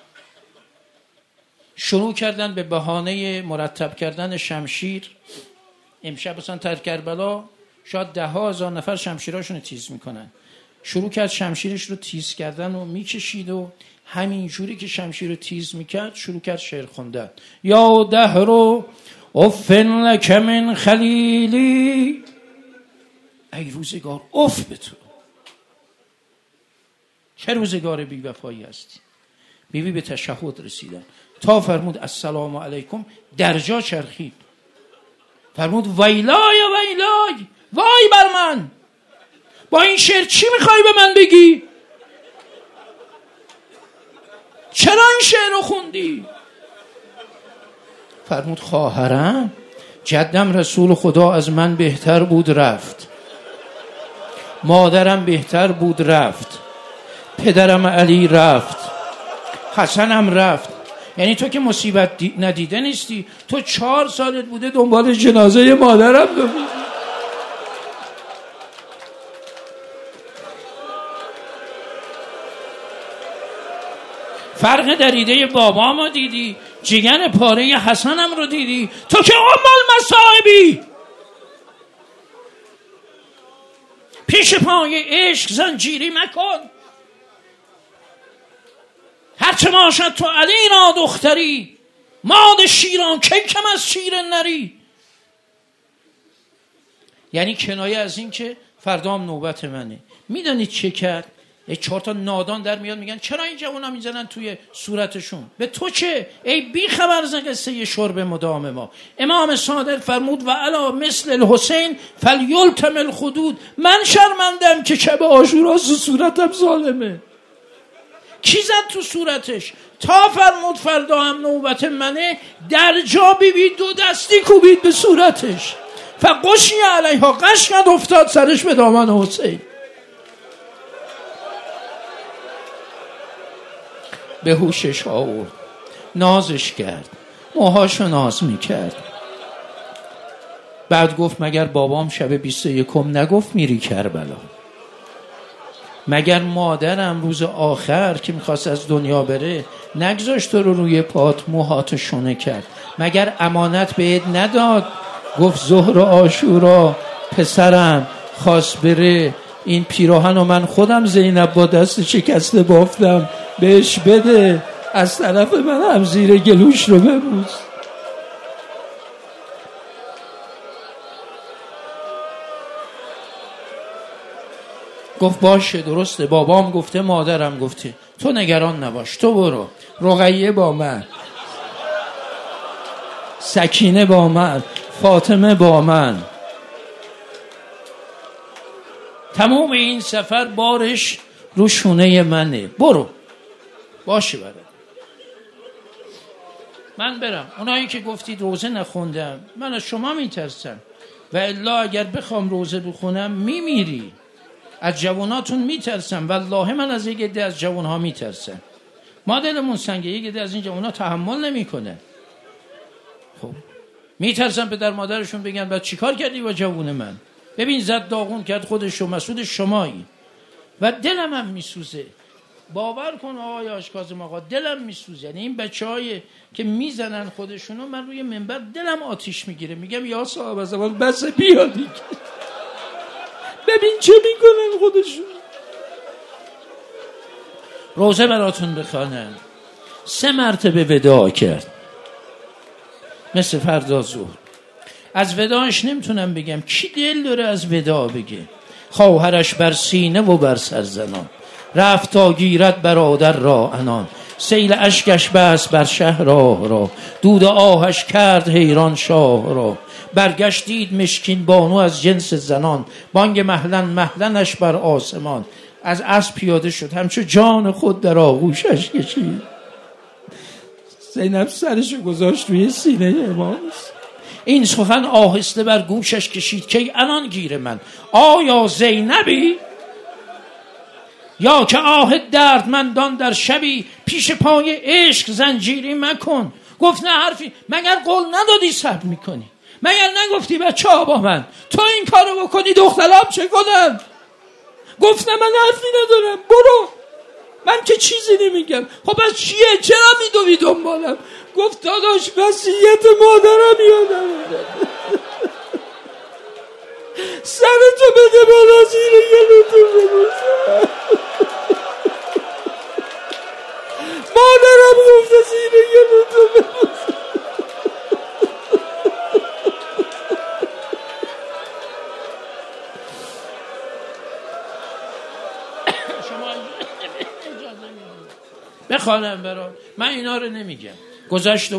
شروع کردن به بهانه مرتب کردن شمشیر. امشب مثلا در کربلا شاید 10,000 نفر شمشیراشون رو تیز میکنن. شروع کرد شمشیرش رو تیز کردن و میکشید و همین جوری که شمشیر رو تیز میکرد شروع کرد شعر خوندن. یا دهر افن لک من خلیلی، ای روزگار اف به تو، چه روزگار بی وفایی هستی. بیبی به تشهد رسیدن، تا فرمود السلام علیکم در جا چرخید، فرمود ویلای ویلای، وای بر من، با این شعر چی میخوای به من بگی؟ چرا این شعر رو خوندی؟ فرمود خواهرم جدم رسول خدا از من بهتر بود رفت، مادرم بهتر بود رفت، پدرم علی رفت، حسنم رفت. یعنی تو که مصیبت ندیده نیستی، تو 4 سالت بوده دنبال جنازه مادرم ببینی. فرق دریده بابامو دیدی، جگر پاره حسنم رو دیدی، تو که المصائبی. پیش پای عشق زنجیری مکن، هرچه باشد تو علی را دختری، ماد شیران که کم از شیر نری. یعنی کنایه از این که فردام نوبت منه. میدونید چه کرد؟ 4 تا نادان در میاد میگن چرا این جوونا میزنن توی صورتشون؟ به تو چه؟ ای بی خبر ز قصه شرب مدام ما. امام صادق فرمود و علا مثل الحسین فلیلتم الخدود، من شرمندم که شب عاشورا صورتم ظالمه. کی زد تو صورتش؟ تا فرمود فردا هم نوبت منه، در جا بیبی 2 دستی کوبید به صورتش، فقشی علیها، قشقد افتاد سرش به دامن حسین. به هوشش آورد، نازش کرد، موهاشو ناز میکرد. بعد گفت مگر بابام شب 21 نگفت میری کربلا؟ مگر مادرم روز آخر که میخواست از دنیا بره نگذاشت رو روی پات موهاتو شونه کرد؟ مگر امانت بهت نداد گفت ظهر عاشورا پسرم خواست بره این پیراهن و من خودم زینب با دست شکسته بافتم بهش بده، از طرف من هم زیر گلوش رو ببوس. گفت باشه درسته، بابام گفته مادرم گفته، تو نگران نباش، تو برو. رقیه با من، سکینه با من، فاطمه با من، تمام این سفر بارش رو شونه منه. برو باشه برم، من برم. اونایی که گفتید روزه نخوندم، من از شما میترسم و الا اگر بخوام روزه بخونم میمیری. از جواناتون میترسم، والله من از یک عده از جوانها میترسم. ما دلمون سنگه، یک عده از این جوانها تحمل نمیکنه. خب میترسم پدر مادرشون بگن بعد چیکار کردی با جوون من؟ ببین زد داغون کرد خودشو، مسئول شمایی. و دلم هم میسوزه، باور کن آقای آشکازم آقا، دلم میسوزه. یعنی این بچه‌های که میزنن خودشونو، من روی منبر دلم آتیش میگیره، میگم یا صاحب زمان بس بیادی ببین چه میکنن خودشون. روزه براتون بخوانم. 3 مرتبه وداع کرد مثل فردا ظهر. از وداعش نمیتونم بگم، کی دل داره از وداع بگه؟ خواهرش بر سینه و بر سرزنان، رفت تا گیرد برادر را عنان. سیل اشکش بس بر شهر را، دود آهش کرد حیران شاه را. برگشت دید مشکین بانو از جنس زنان، بانگ مهلنش بر آسمان. از اسب پیاده شد همچو جان خود در آغوشش کشید. زینب سرشو گذاشت روی سینه امام. این سخن آهسته بر گوشش کشید که الان گیر من، آیا زینبی یا که آه دردمندان در شبی، پیش پای عشق زنجیری مکن. گفت نه حرفی، مگر قول ندادی صبر میکنی؟ مگر نگفتی بچه ها با من تو این کارو بکنی دخترام چه کنن؟ گفت نه من حرفی ندارم، برو، من که چیزی نمیگم. خب از چیه؟ چرا میدوی دنبالم؟ گفت داداش وصیت مادرم یادم اومد. سرتو بده بالا زیر گلوتو ببوسم. مادرم گفته زیر گلوتو ببوسم. بخوانم برام، من اینا رو نمیگم. گذشت.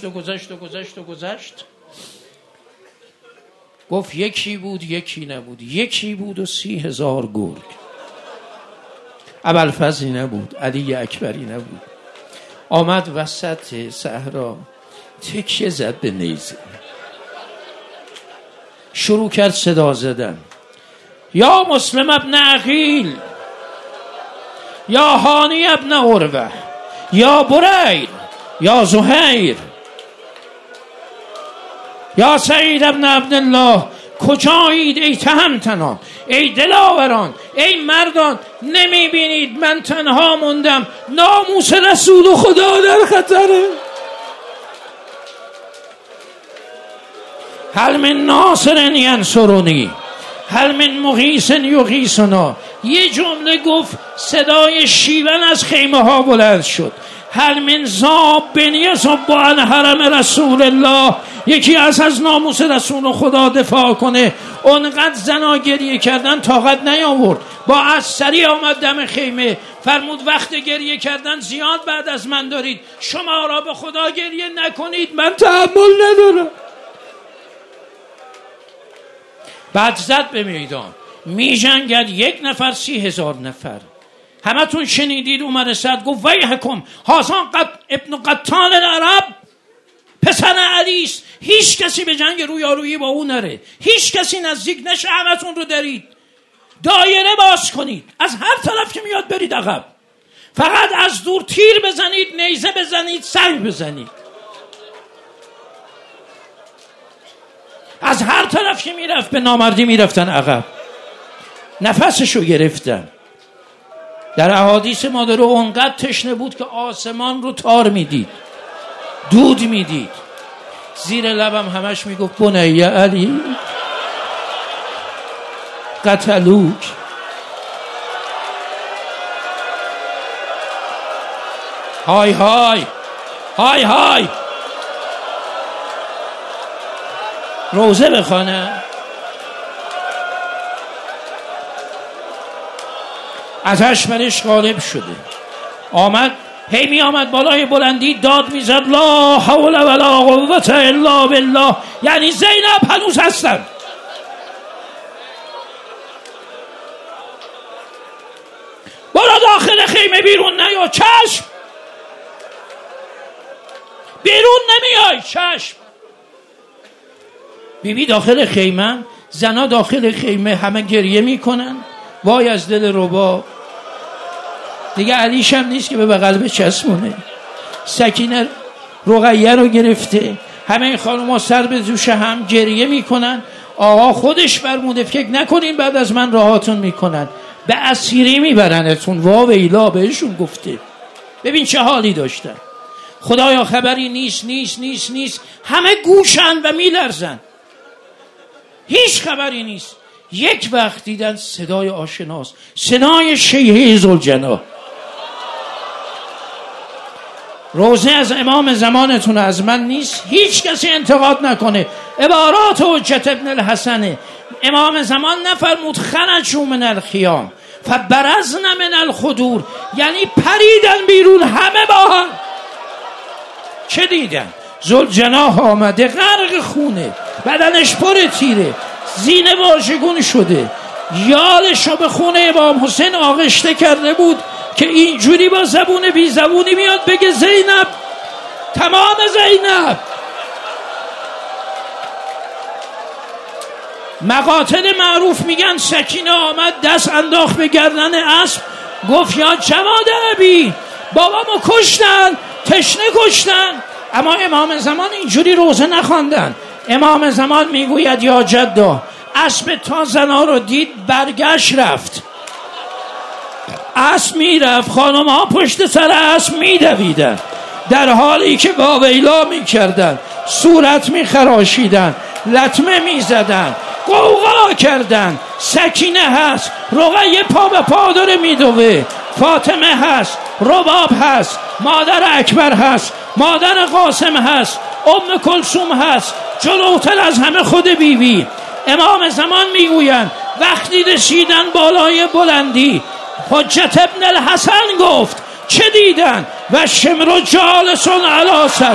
گفت یکی بود یکی نبود، یکی بود و 30,000 گرگ. ابوالفضلی نبود، علی اکبری نبود. آمد وسط صحرا، تکیه زد به نیزه، شروع کرد صدا زدن. یا مسلم ابن عقیل، یا هانی ابن عروه، یا بریر، یا زهیر، یا سعید ابن عبدالله، کجایید ای تهمتنان، ای دلاوران، ای مردان؟ نمی بینید من تنها موندم، ناموس رسول خدا در خطره. هل من ناصر ینصرنی، هل من مغیث یغیثنا. یه جمله گفت، صدای شیون از خیمه ها بلند شد. هل من ذاب یصب عن حرم رسول الله. یکی از ناموس رسول خدا دفاع کنه. اونقدر زنا گریه کردن طاقت نیاورد، با از سری آمد دم خیمه، فرمود وقت گریه کردن زیاد بعد از من دارید، شما را به خدا گریه نکنید، من تحمل ندارم. بعد زد به میدان، می جنگد 1 نفر 30,000 نفر. همه تون شنیدید عمر سعد گفت ویحکم هازان ابن قطان العرب، پسر علیست، هیچ کسی به جنگ رویارویی با اون نره، هیچ کسی نزدیک نشه، همتون رو درید، دایره باز کنید، از هر طرف که میاد برید عقب، فقط از دور تیر بزنید، نیزه بزنید، سنگ بزنید. از هر طرف که میرفت به نامردی میرفتن عقب. نفسشو گرفتن. در احادیث ما داره اونقدر تشنه بود که آسمان رو تار میدید، دود میدید. زیر لبم همش میگفت بنی علی قتلوک. های های های های. روزه بخوانم. اتش برش غالب شده، آمد هی می آمد بالای بلندی، داد می زد لا حول ولا قوة الا بالله، یعنی زینب هنوز هستن. داخل خیمه بیرون نیا. چشم. بیرون نمیای. چشم. بیبی داخل خیمه، زنا داخل خیمه، همه گریه میکنن. وای از دل رباب. دیگه علیش هم نیست که به بغل بچسبونه. سکینه رقیه رو گرفته. همه این خانوما سر به دوش هم گریه میکنن. آقا خودش فرموده فکر نکنین بعد از من راهاتون میکنن، به اسیری میبرنتون. واویلا بهشون گفته. ببین چه حالی داشتن. خدایا خبری نیست. همه گوشن و میلرزن. هیچ خبری نیست. یک وقت دیدن صدای آشناست، صدای شیعه ذوالجناح. روزه از امام زمانتون از من نیست، هیچ کسی انتقاد نکنه. عبارات حجت ابن الحسن. امام زمان نفرمود خرجوا من الخیام فبرزن من الخدور، یعنی پریدن بیرون همه با هم. چه دیدن؟ ذوالجناح آمده غرق خونه، بدنش پر تیره، زینه واژگون شده، یالشو به خونه امام حسین آغشته کرده بود که اینجوری با زبون بی زبونی میاد بگه زینب، تمام زینب. مقاتل معروف میگن سکینه آمد دست انداخت به گردن اسب، گفت یا جواد ابی، بابامو کشتن، تشنه کشتن. اما امام زمان اینجوری روزه نخواندن. امام زمان میگوید یا جدا، اسب تا زنا رو دید برگشت رفت. اسب میرفت، خانم ها پشت سر اسب میدویدن، در حالی که واویلا میکردن، صورت میخراشیدن، لطمه میزدن، قوقا کردن. سکینه هست، رقیه پا به پا داره میدوه، فاطمه هست، رباب هست، مادر اکبر هست، مادر قاسم هست، ام کلثوم هست، جلوتر از همه خود بیبی. امام زمان میگویند وقتی رسیدن بالای بلندی، حجت ابن الحسن گفت چه دیدن؟ و شمر جالسون علی صدره.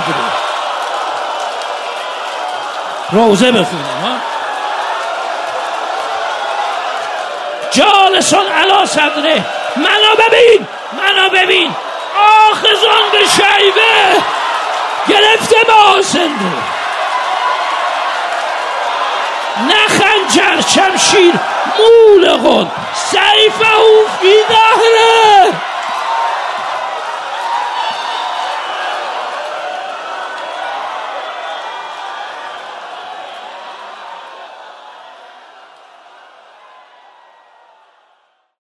روزه بخونم ها. جالسون علی صدره. منو ببین آخذان به شیبه، گرفته با سنده، نه خنجر شمشیر مولقون سیفه فی دهره.